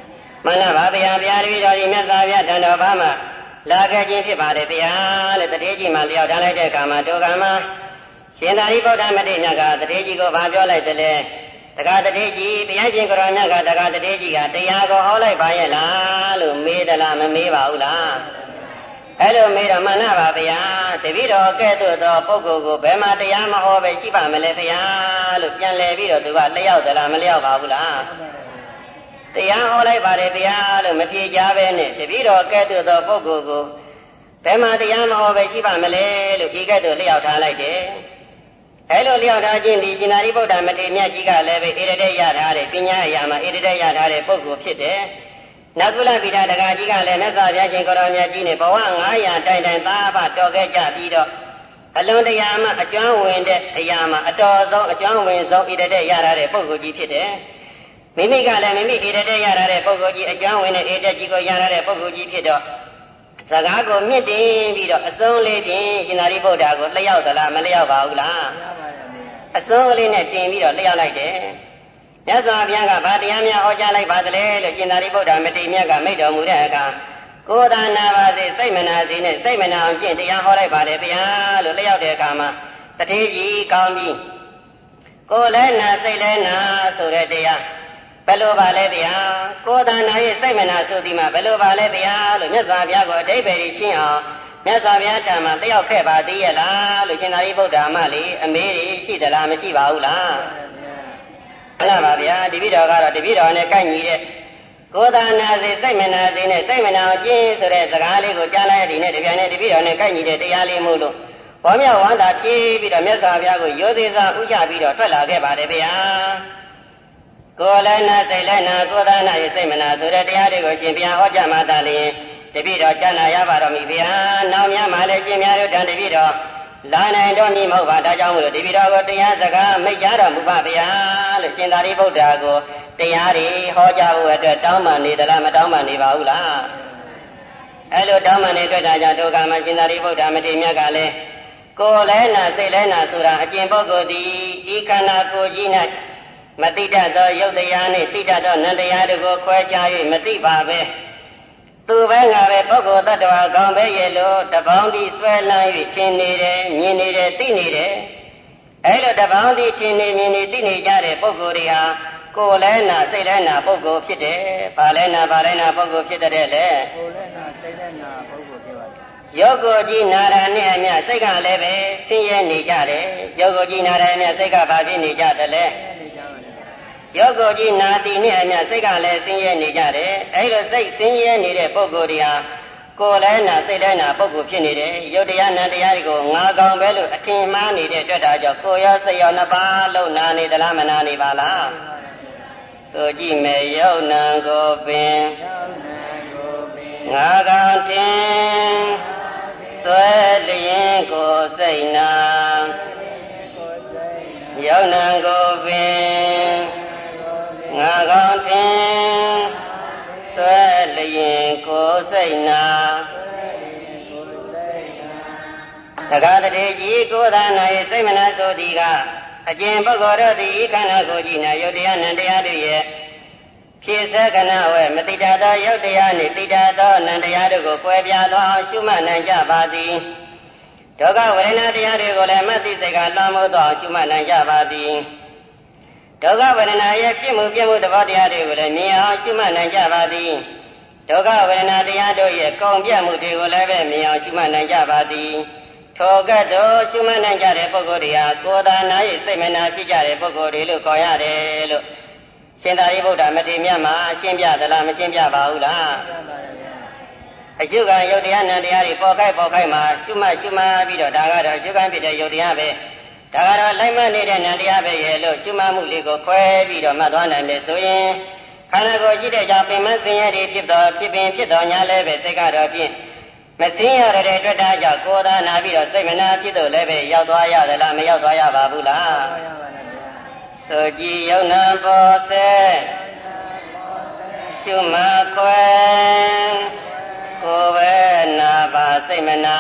မနဘာဗျာဗျာတပည့်တော်ဒီမြတ်စွာဘုရားတန်တော်ဘာမှလာခဲ့ခြင်းဖြစ်ပါတယ်ဗျာလို့တတိကြီးမှလျောက်ထားလိုက်တဲ့အခါမှာဒုက္ခမှာရှင်သာရိပုတ္တမထေရကတတိကြီးကိုဘာပြောလိုက်တယ်လဲတက္ကတတိကြီးတရားရှင်ကရောမြတ်ကတက္ကတတိကြီးကတရားကိုဟောလိုက်ပါရဲ့လားလို့မေးသလားမမေးပါဘူးလားအဲ့လိုမေးတော့မှန်ပါဗျာတပည့်တော်ကဲ့သို့သောပုဂ္ဂိုလ်ကိုဘယ်မှာတရားမဟောပဲရှိပါမလဲဗျာလို့ပြန်လဲပြီးတော့သူကလျှောက်သလားမလျှောက်ပါဘူးလားတရားဟောလိုက်ပါတယ်ဗျာလို့မဖြေကြပဲနဲ့တပည့်တော်ကဲ့သို့သောပုဂ္ဂိုလ်ကိုဘယ်မှာတရားမဟောပဲရှိပါမလဲလို့ဒီကဲ့သို့လျှောက်ထားလိုက်တယ်အဲ့လိုလျှောက်ထားခြင်းဒီရှင်သာရိပုတ္တမထေရမြတ်ကြီးကလည်းပဲဣရတဲ့ရထားတဲ့ပညာအရာမှာဣရတဲ့ရထားတဲ့ပုဂ္ဂိုလ်ဖြစ်တယ်နကုလပိဋကတက္ကကြီးကလည်းမြတ်စွာဘုရားရှင်ကိုရောမြတ်ကြီးနဲ့ဘဝ900တိုင်တိုင်သားဖတော်ခဲ့ကြပြီးတော့အလွန်တရာမှအကျွမ်းဝင်တဲ့အရာမှာအတော်ဆုံးအကျွမ်းဝင်ဆုံးဣရတဲ့ရထားတဲ့ပုဂ္ဂိုလ်ကြီးဖြစ်တယ်မိမိကလည်းမိမိဣရတဲ့ရထားတဲ့ပုဂ္ဂိုလ်ကြီးအကျွမ်းဝင်တဲ့ဣရတဲ့ကြီးကိုရထားတဲ့ပုဂ္ဂိုလ်ကြီးဖြစ်တော့စကားကိုမြင့်တင်ပြီးတော့အစွန်းလေးဖြင့်ရှင်သာရိပုတ္တရာကိုလျှောက်သလားမလျှောက်ပါဘူးလားအစွန်းကလေးနဲ့တင်ပြီးတော့လျှောက်လိုက်တယ်မြတ်စွာဘုရားကဗာတရားများဟောကြားလိုက်ပါသလဲလို့ရှင်သာရိပုတ္တမထေရမြတ်ကမိန့်တော်မူတဲ့အခါကိုယ်သာနာပါစေစိတ်မနာစေနဲ့စိတ်မနာအောင်ကျင့်တရားဟောလိုက်ပါတယ်ဗျာလို့လျှောက်တဲ့အခါမှာတထေးကြီးကောင်းပြီးကိုယ်လည်းနာစိတ်လည်းနာဆိုတဲ့တရားဘယ်လိုပါလဲဗျာကိုယ်သာနာရဲ့စိတ်မနာဆိုဒီမှာဘယ်လိုပါလဲဗျာလို့မြတ်စွာဘုရားကိုအဓိပ္ပာယ်ရှင်းအောင်မြတ်စွာဘုရားထံမှာတယောက်ခဲ့ပါသေးရဲ့လားလို့ရှင်သာရိပုတ္တမလေးအမေးရှိသလားမရှိပါဘူးလားမှန်ပါဗျာတပည့်တော်ကတော့တပည့်တော်နဲ့ကိုက်ညီတဲ့ကိုယ်သာနာစေစိတ်မနာစေနဲ့စိတ်မနာအောင်ကျင့်ဆိုတဲ့စကားလေးကိုကြားလိုက်တဲ့ဒီနဲ့တပြန်နဲ့တပည့်တော်နဲ့ကိုက်ညီတဲ့တရားလေးမို့လို့ဘောမြောက်ဝမ်းသာဖြည့်ပြီးတော့မြတ်စွာဘုရားကိုရိုသေစာဥချပြီးတော့ထွက်လာခဲ့ပါတယ်ဗျာကိုယ်လည်းနာစိတ်လည်းနာကိုယ်သာနာရဲ့စိတ်မနာဆိုတဲ့တရားတွေကိုရှင်ဘုရားဟောကြားမှသာလျှင်တပည့်တော်ကြားနာရပါတော်မူဗျာနောက်များမှလည်းရှင်များတို့တန်တပည့်တော်လာနိုင်တော့မည်မဟုတ်ပါဒါကြောင့်မို့လို့တပည့်တော်ကိုတရားစကားမိတ်ကြားတော်မူပါဗျာလို့ရှင်သာရိပုတ္တရာကိုတရားတွေဟောကြားဖို့အတွက်တောင်းပန်နေသလားမတောင်းပန်နေပါဘူးလားအဲ့လိုတောင်းပန်နေတဲ့အတွက်ကြောင့်ဒုက္ခမှာရှင်သာရိပုတ္တမထေရမြတ်ကလည်းကိုယ်လည်းနာစိတ်လည်းနာဆိုတာအကျင့်ပုဂ္ဂိုလ်သည်ဤခန္ဓာကိုယ်ကြီး၌မသိတတ်သောယုတ်တရားနှင့်သိတတ်သောနန္တရားတို့ကိုခွဲခြား၍မသိပါပဲသူပဲငါပဲပုဂ္ဂိုလ်တ attva ကောင်းပဲရဲ့လို့တပေါင်းဒီဆွဲလန်း၍ထင်နေတယ်မြင်နေတယ်သိနေတယ်အဲလိုတပေါင်းဒီထင်နေမြင်နေသိနေကြတဲ့ပုဂ္ဂိုလ်တွေဟာကိုယ်လည်းနာစိတ်လည်းနာပုဂ္ဂိုလ်ဖြစ်တယ်။ဘာလဲနာဘာလဲနာပုဂ္ဂိုလ်ဖြစ်တဲ့လေ။ကိုယ်လည်းနာစိတ်လည်းနာပုဂ္ဂိုလ်ဖြစ်ပါရဲ့။ယောဂိုကြီးနာရနဲ့အမြစိတ်ကလည်းပဲဆင်းရဲနေကြတယ်။ယောဂိုကြီးနာရနဲ့အမြစိတ်ကဘာဖြစ်နေကြတယ်လဲ။ယောဂိုကြီးနာတိနဲ့အမြစိတ်ကလည်းဆင်းရဲနေကြတယ်။အဲလိုစိတ်ဆင်းရဲနေတဲ့ပုဂ္ဂိုလ်တွေဟာကိုယ်လည်းနာစိတ်လည်းနာပုဂ္ဂိုလ်ဖြစ်နေတယ်။ယုတ်တရားနံတရားတွေကိုငါကောင်ပဲလို့အထင်မှားနေတဲ့အတွက်ဒါကြောင့်ကိုယ်ရောစိတ်ရောနှစ်ပါးလုံးနာနေသလားမနာနေပါလား။ဆိုကြည့်မယ်ယုတ်နံကိုပင်ငါကောင်တင်ဆွဲလျင်ကိုစိတ်နာယုတ်နံကိုပင်ငါကောင်တင်ဆွဲလျင်ကိုစိတ်နာတက္ကတိကြီးကိုယ်သာနာ၏စိတ်မနာဆိုသည်ကအကျင့်ပုဂ္ဂိုလ်တို့သည်ခန္ဓာကိုယ်ကြီး၌ယုတ်တရားနံတရားတို့ရဲ့ဖြစ်စေကနာဝဲမတိတတ်သောယုတ်တရားနှင့်တိတတ်သောနံတရားတို့ကိုကွဲပြားသောအောင်ရှုမှတ်နိုင်ကြပါသည်ဒုက္ခဝေဒနာတရားတွေကိုလည်းမသိစိတ်ကလွှမ်းမိုးသောအောင်ရှုမှတ်နိုင်ကြပါသည်ဒုက္ခဝေဒနာရဲ့ပြည့်မှုသဘောတရားတွေကိုလည်းမြင်အောင်ရှုမှတ်နိုင်ကြပါသည်ဒုက္ခဝေဒနာတရားတို့ရဲ့ကုန်ပြတ်မှုတွေကိုလည်းပဲမြင်အောင်ရှုမှတ်နိုင်ကြပါသည်ထိုကဲ့သို့ရှုမှတ်နိုင်ကြတဲ့ပုဂ္ဂိုလ်တွေဟာကိုယ်သာနာ၏စိတ်မနာဖြစ်ကြတဲ့ပုဂ္ဂိုလ်တွေလို့ခေါ်ရတယ်လို့ရှင်သာရိပုတ္တမထေရမြတ်မှာရှင်းပြသလားမရှင်းပြပါဘူးလားအရှုခံယုတ်တရားနံတရားတွေပေါ်ခိုက်မှာရှုမှတ်ပြီးတော့ဒါကတော့အရှုခံဖြစ်တဲ့ယုတ်တရားပဲဒါကတော့လိုက်မှနေတဲ့နံတရားပဲရဲ့လို့ရှုမှတ်မှုလေးကိုခွဲပြီးတော့မှတ်သွားနိုင်တယ်ဆိုရင်ခန္ဓာကိုယ်ရှိတဲ့ကြောင့်ပင်မစင်ရည်ဖြစ်တော်ညာလည်းပဲစိတ်ကတော့ဖြင့်မစင်းရတဲ့အတွက်ဒါကြောင့်ကိုယ်သာနာပြီးတော့စိတ်မနာဖြစ်တော့လည်းပဲရောက်သွားရသလားမရောက်သွားရပါဘူးလားဆိုကြည်ယုံနာပေါ်စေရှုမှတ်ခွဲကိုယ်ပဲနာပါစိတ်မနာ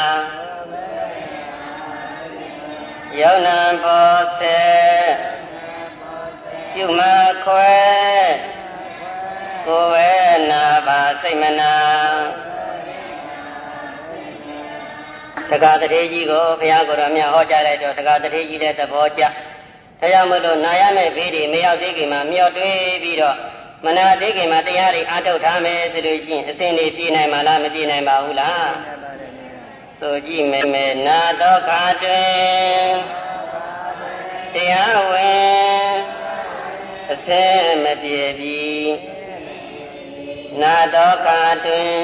ယုံနာပေါ်စေရှုမှတ်ခွဲကိုယ်ဝဲနာပါစိတ်မနာတက္ကသတိကြီးကိုဘုရားကိုယ်တော်မြတ်ဟောကြားလိုက်တော့တက္ကသတိကြီးတဲ့သဘောကျဒါကြောင့်မို့လို့နာရမယ့်ဘေးတွေမရောက်သေးခင်မှာမြောက်တွေးပြီးတော့မနာသေးခင်မှာတရားတွေအားထုတ်ထားမယ်ဆိုလို့ရှိရင်အစဉ်တွေပြည့်နိုင်မှာလားမပြည့်နိုင်ပါဘူးလားဆိုကြည့်မယ်နာတော့ခါတွင်တရားဝင်အစဲမပြေပြီနာတော့ခါတွင်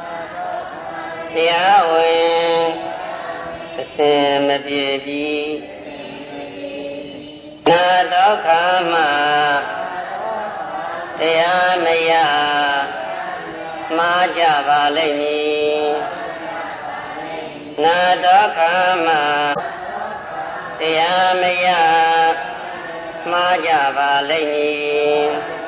တရားဝင်အစဲမပြေပြီနာတော့ခါမှာတရားမရမှားကြပါလိမ့်မည်နာတော့ခါမှာတရားမရမှားကြပါလိမ့်မည်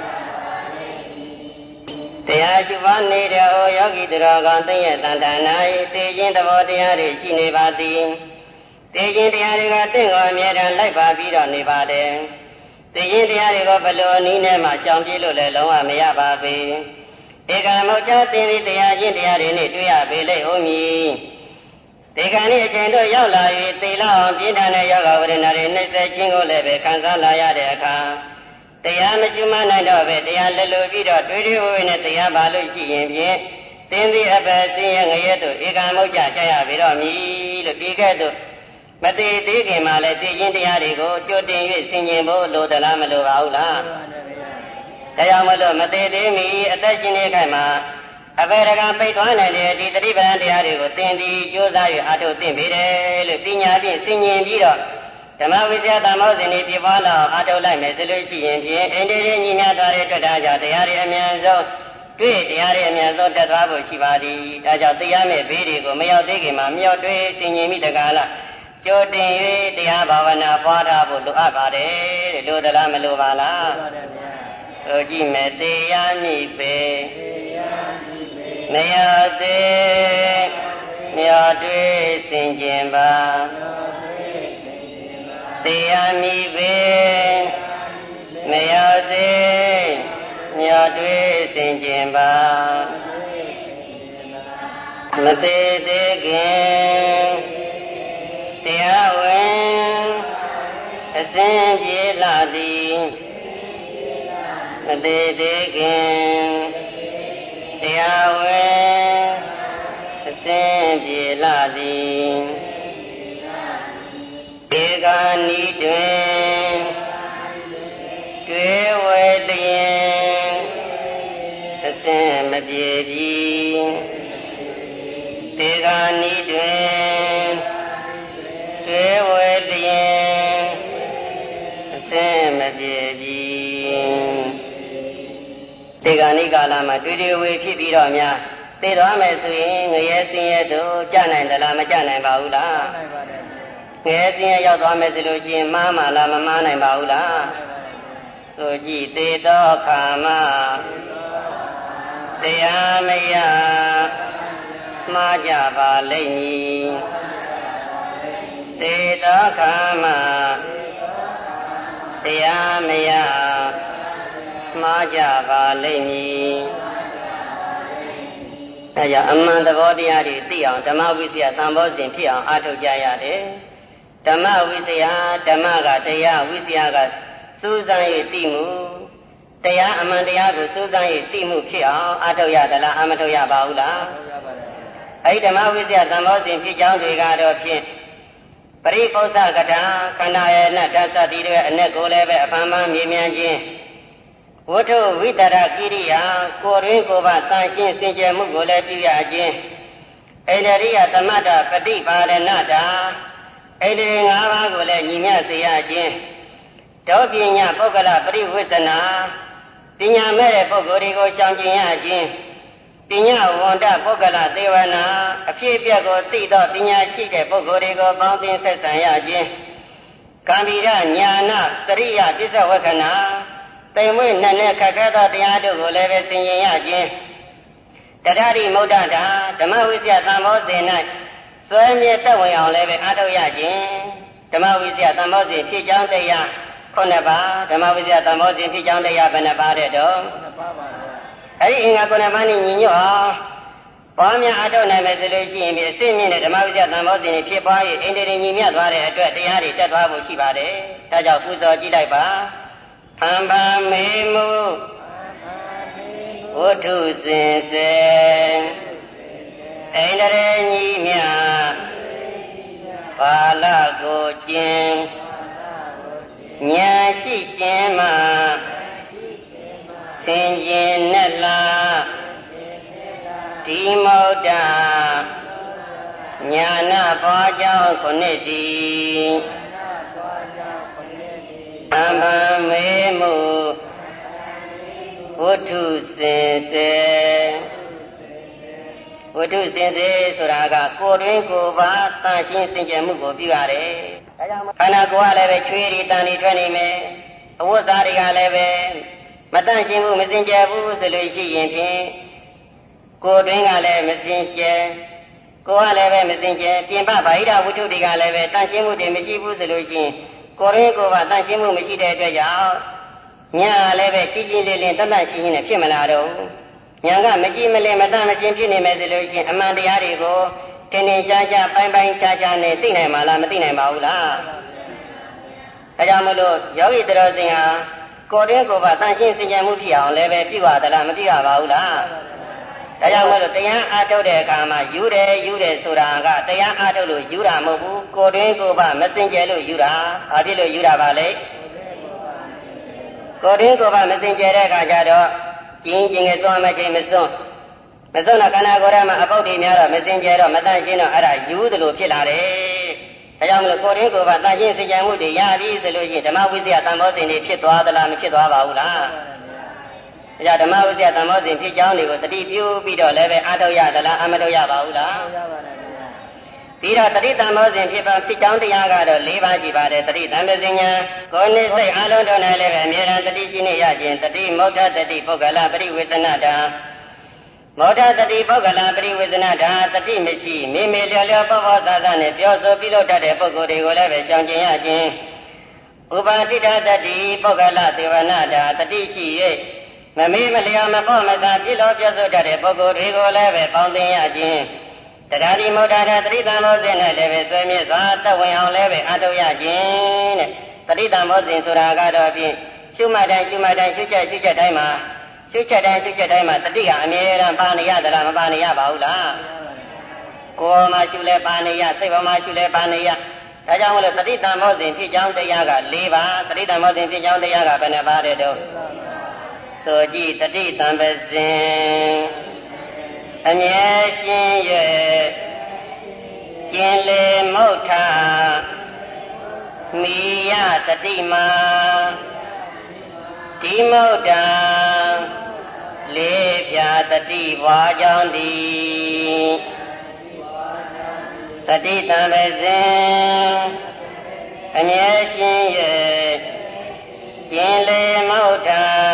တရားရှိပါနေတဲ့ဩယောဂီတော်ကသိရဲ့တန်တနာ၏သိခြင်းသဘောတရားတွေရှိနေပါသည်သိခြင်းတရားတွေကတင့်ကိုအမြဲတမ်းလိုက်ပါပြီးတော့နေပါတယ်သိခြင်းတရားတွေကိုဘလို့နည်းနဲ့မှရှောင်ပြေးလို့လည်းလုံးဝမရပါဘူးဧကံမောချသင်္တိတရားချင်းတရားတွေနဲ့တွေ့ရပေလိမ့်ဦးမည်ဒီကံဤအချိန်တို့ရောက်လာ၍သေလောက်အောင်ပြင်းထန်တဲ့ယောဂဝိရဏတွေနှိမ့်ဆက်ခြင်းကိုလည်းပဲခံစားလာရတဲ့အခါတရားမကျွမ်းနိုင်တော့ပဲတရားလက်လိုပြီးတော့တွေးတွေးဝဲနဲ့တရားပါလို့ရှိရင်ဖြင့်သင်္တိအပယ်စင်းရဲ့ငရဲတို့ဧကံမောချကြရပြီတော့မည်လို့ဒီကဲ့သို့မတည်သေးခင်မှာလည်းသိခြင်းတရားတွေကိုကြိုတင်၍ဆင်ခြင်ဖို့လိုသလားမလိုပါဘူးလားဒါကြောင့်မလို့မတည်သေးမီအသက်ရှင်နေခိုင်မှာအပေရကပိတ်သွားနိုင်တဲ့ဒီတတိပံတရားတွေကိုသင်သည်ကြိုးစား၍အားထုတ်သင့်ပေတယ်လို့ပညာဖြင့်ဆင်ခြင်ပြီးတော့ဓမ္မဝိဇ္ဇာတမောဇဉ်တွေပြပွားလာအောင်အားထုတ်လိုက်မယ်ဆိုလို့ရှိရင်ဖြင့်အင်းတေရညီများသွားတဲ့တွေ့တာကြောင့်တရားတွေအမြန်ဆုံးတွေ့တရားတွေအမြန်ဆုံးတက်သွားဖို့ရှိပါသည်ဒါကြောင့်တရားမဲ့ဘေးတွေကိုမရောက်သေးခင်မှာမြောက်တွေးဆင်ခြင်ပြီးတကားလားကြိုတင်၍တရားဘာဝနာပွားထားဖို့လိုအပ်ပါတယ်လို့သလားမလိုပါလားဆိုကြည့်မယ်တရားမြည်ပေမရသေးမြော်တွေ့ဆင်ခြင်ပါတရားမြည်ပေမရသေးမြော်တွေ့ဆင်ခြင်ပါမသေးသေးခင်တရားဝင်အစဉ်ပြေလာသည်မသေးသေးခင်တရားဝင်အစဉ်ပြေလာသည်ဧကနီတွင်တွေ့ဝဲတည်အစဉ်မပြေပြီဧကနီတွင်တွေ့ဝဲတည်အစဉ်မပြေပြီဒီကနေ့ကာလမှာတွေ့တွေ့ဝေဖြစ်ပြီးတော့များသိသွားမယ်ဆိုရင်ငရဲစင်းရဲတို့ကြာနိုင်သလားမကြာနိုင်ပါဘူးလားငရဲစင်းရဲရောက်သွားမယ်ဆိုလို့ရှိရင်မှားမှလားမမှားနိုင်ပါဘူးလားဆိုကြည့်သေသောခါမှာတရားမရမှားကြပါလိမ့်မည်သေသောခါမှာတရားမရမှားကြပါလိမ့်မည်ဒါကြောင့်အမှန်သဘောတရားတွေသိအောင်ဓမ္မဝိဇ္ဇာသံဘောဇဉ်ဖြစ်အောင်အားထုတ်ကြရတယ်ဓမ္မဝိဇ္ဇာဓမ္မကတရားဝိဇ္ဇာကစူးစမ်း၍သိမှုတရားအမှန်တရားကိုစူးစမ်း၍သိမှုဖြစ်အောင်အားထုတ်ရသလားအမထုတ်ရပါဘူးလားအဲ့ဒီဓမ္မဝိဇ္ဇာသံဘောဇဉ်ဖြစ်ကြောင်းတွေကတော့ဖြင့်ပရိပု္ပ္ပကထာခန္ဓာရဲ့နဲ့ဓာတ်စသည်တွေအ내ကိုလည်းပဲအဖန်ဖန်မြင်မြန်ခြင်းဝဋ္ထုဝိတရကိရိယာကိုရင်းကိုယ်ပါတန်ရှင်းစင်ကြယ်မှုကိုလည်းပြုရခြင်းဣန္ဒရိယသမတ္တပฏิပါဒနာတာဣန္ဒြေ၅ပါးကိုလည်းညီမျှစေရခြင်းဒေါပညာပုဂ္ဂလပရိဝိသနာပညာမဲ့တဲ့ပုဂ္ဂိုလ်တွေကိုရှောင်ကျင်ရခြင်းပညာဝန္တပုဂ္ဂလသေဝနာအဖြစ်အပျက်ကိုသိသောပညာရှိတဲ့ပုဂ္ဂိုလ်တွေကိုပေါင်းသင်းဆက်ဆံရခြင်းကံဗီရညာနာသရိယပစ္စဝက္ခဏာတိမ်မွေ့နဲ့ခက်ခဲသောတရားတို့ကိုလည်းပဲဆင်ခြင်ရခြင်းတထရိမௌဒ္ဒတာဓမ္မဝိဇ္ဇာသံဘောဇဉ်၌စွဲမြဲတက်ဝင်အောင်လည်းပဲအားထုတ်ရခြင်းဓမ္မဝိဇ္ဇာသံဘောဇဉ်ဖြစ်ကြောင်းတရား9ပါးဓမ္မဝိဇ္ဇာသံဘောဇဉ်ဖြစ်ကြောင်းတရားဘယ်နှပါးတဲ့တော့9 အဲဒီအင်္ဂါ9ပါးနဲ့ညီညွတ်အောင်ပွားများအထောက်နိုင်မယ်ဆိုလို့ရှိရင်ဒီအစစ်မြင့်တဲ့ဓမ္မဝိဇ္ဇသံဃောစဉ်ဖြစ်ပွား၍အိန္ဒြေညီမြတ်သွားတဲ့အတွက်တရားတွေတက်သွားဖို့ရှိပါတယ်။ဒါကြောင့်ပူဇော်ကြည့်လိုက်ပါ။ဖန်ဖန်မေမှုဝတ္ထုစင်စေအိန္ဒြေညီမြတ်ပါဠကိုကျင့်ဉာဏ်ရှိရှင်မှဆင်ခြင်နဲ့လားဒီမௌတညာနာဘောကြောင့်ခုနှစ်တည်းအမံမေမှုဝတ္ထုစင်စေဝတ္ထုစင်စေဆိုတာကကိုယ်တွင်ကိုယ်ပါတန်ရှင်းစင်ကြယ်မှုကိုပြုရတယ်။ဒါကြောင့်ခန္ဓာကိုယ်ကလည်းပဲချွေးရီတန်ရီထွက်နေမယ်။အဝတ်စားတွေကလည်းပဲမတန်ရှင်းဘူးမစင်ကြယ်ဘူးဆိုလို့ရှိရင်ဖြင့်ကိုယ်တွင်ကလည်းမစင်ကြယ်ကိုယ်ကလည်းပဲမစင်ကြယ်ပြင်ပဗာဟိတဝတ္ထုတွေကလည်းပဲတန်ရှင်းမှုတွေမရှိဘူးဆိုလို့ရှိရင်ကိုယ်တွင်ကိုယ်ပါတန်ရှင်းမှုမရှိတဲ့အတွက်ကြောင့်ညာလည်းပဲကြီးကြီးလေးလေးတတ်တတ်ရှင်းရှင်းနဲ့ဖြစ်မလာတော့ဘူး။ညာကမကြည့်မလင်မတတ်မရှင်းဖြစ်နေမယ်ဆိုလို့ရှိရင်အမှန်တရားတွေကိုတင်တင်ရှားရှားပိုင်းပိုင်းခြားခြားနဲ့သိနိုင်မှာလားမသိနိုင်ပါဘူးလား။ဒါကြောင့်မလို့ယောဂီတော်စင်ဟာကိုယ်တွင်ကိုယ်ပါတန်ရှင်းစင်ကြယ်မှုဖြစ်အောင်လည်းပဲပြုရသလားမပြုရပါဘူးလား။ဒါကြောင့်မလို့တရားအားထုတ်တဲ့အခါမှာယူတယ်ဆိုတာကတရားအားထုတ်လို့ယူတာမဟုတ်ဘူးကိုယ်တွင်ကိုယ်ပါမစင်ကြယ်လို့ယူတာဘာဖြစ်လို့ယူတာပါလဲကိုယ်တွင်ကိုယ်ပါမစင်ကြယ်တဲ့အခါကျတော့ကျင်းကျင်ငယ်စွမ်းမချင်းမစွန်းတော့ခန္ဓာကိုယ်ထဲမှာအပုတ်တွေများတော့မစင်ကြယ်တော့မတန့်ရှင်းတော့အဲ့ဒါယူသလိုဖြစ်လာတယ်ဒါကြောင့်မလို့ကိုယ်တွင်ကိုယ်ပါတန့်ရှင်းစင်ကြယ်မှုတွေရပြီဆိုလို့ရှိရင်ဓမ္မဝိဇ္ဇာတန်ဖိုးစဉ်တွေဖြစ်သွားသလားမဖြစ်သွားပါဘူးလားဒါကြောင့်ဓမ္မဝိဇ္ဇာတန်ဖိုးစဉ်ဖြစ်ကြောင်းတွေကိုတတိပြုပြီးတော့လည်းပဲအားထုတ်ရသလားအမထုတ်ရပါဘူးလားပြီးတော့တတိတံမောစဉ်ဖြစ်ကြောင်းတရားကတော့၄ပါးရှိပါတယ်တတိတံပဇဉ္ဇဉ်ကိုယ်နှိစိတ်အားလုံးတို့၌လည်းပဲအမြဲတမ်းတတိရှိနေရခြင်းတတိမௌထတတိပုဂ္ဂလပရိဝေဇနတာမောထတတိပုဂ္ဂလပရိဝေဇနတာတတိမရှိမိမိလျော်လျော်ပေါ့ပေါ့ဆာဆာနဲ့ပြောဆိုပြုလုပ်တတ်တဲ့ပုဂ္ဂိုလ်တွေကိုလည်းပဲရှောင်ကျင်ရခြင်းဥပါတိတတတိပုဂ္ဂလသေဝနာတာတတိရှိ၍မမေးမလျော်မပေါ့မဆာပြုလုပ်ပြောဆိုတတ်တဲ့ပုဂ္ဂိုလ်တွေကိုလည်းပဲပေါင်းသင်ရခြင်းတရားဒီမௌဒ္ဒရာတတိတံမောစဉ်နဲ့လည်းပဲဆွေးမြတ်စွာတဝင်အောင်လည်းပဲအားထုတ်ရခြင်းတဲ့တတိတံမောစဉ်ဆိုတာကတော့ဖြင့်ရှုမှတ်တိုင်းရှုချက်တိုင်းမှာရှုချက်တိုင်းမှာတတိကအမြဲတမ်းပါနေရသလားမပါနေရပါဘူးလားကိုယ်မှာရှုလဲပါနေရစိတ်ပေါ်မှာရှုလဲပါနေရဒါကြောင့်မလို့တတိတံမောစဉ်ဖြစ်ကြောင်းတရားက၄ပါးတတိတံမောစဉ်ဖြစ်ကြောင်းတရားကဘယ်နှပါးတဲ့တော့ဆိုကြည့်တတိတံပဇင်အမြဲရှင်း၍ကျင်လေမုဋ္ဌမိယတတိမာဒီမုဋ္ဌလေးပြတတိဘွားကြောင့်သည်တတိတံပဇင်အမြဲရှင်း၍ကျင်လေမုဋ္ဌ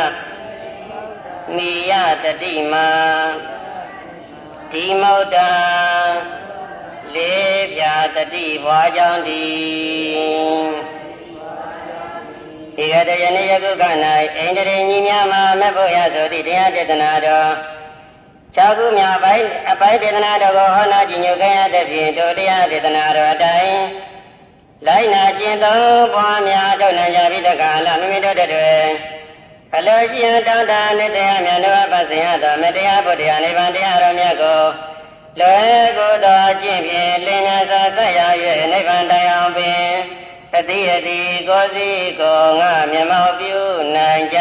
မိယတတိမာဒီမௌတံလေးပြတတိဘွားကြောင့်သည်ဒီရတယနေ့ယခုက၌အိန္ဒြေညီများမှာမဖို့ရဆိုသည့်တရားဒေသနာတော်၆ခုမြောက်အပိုင်းဒေသနာတော်ကိုဟောနာကြည်ညိုခဲ့ရတဲ့ဖြင့်တို့တရားဒေသနာတော်အတိုင်းလိုက်နာကျင့်သုံးပွားများထုတ်နိုင်ကြပြီးတက္ကလမိမိတို့တဲ့အလိုရှိရတောင်းတနိတရားမြတ်တို့အပစင်ရသောမတရားဘုရားနိဗ္ဗာန်တရားတော်မြတ်ကိုလွယ်ကိုယ်တော်ကျင့်ဖြင့်လင်းညာစွာဆက်ရောက်၍နိဗ္ဗာန်တရားပင်တတိယတိကိုယ်စီကိုငါမျက်မှောက်ပြုနိုင်ကြ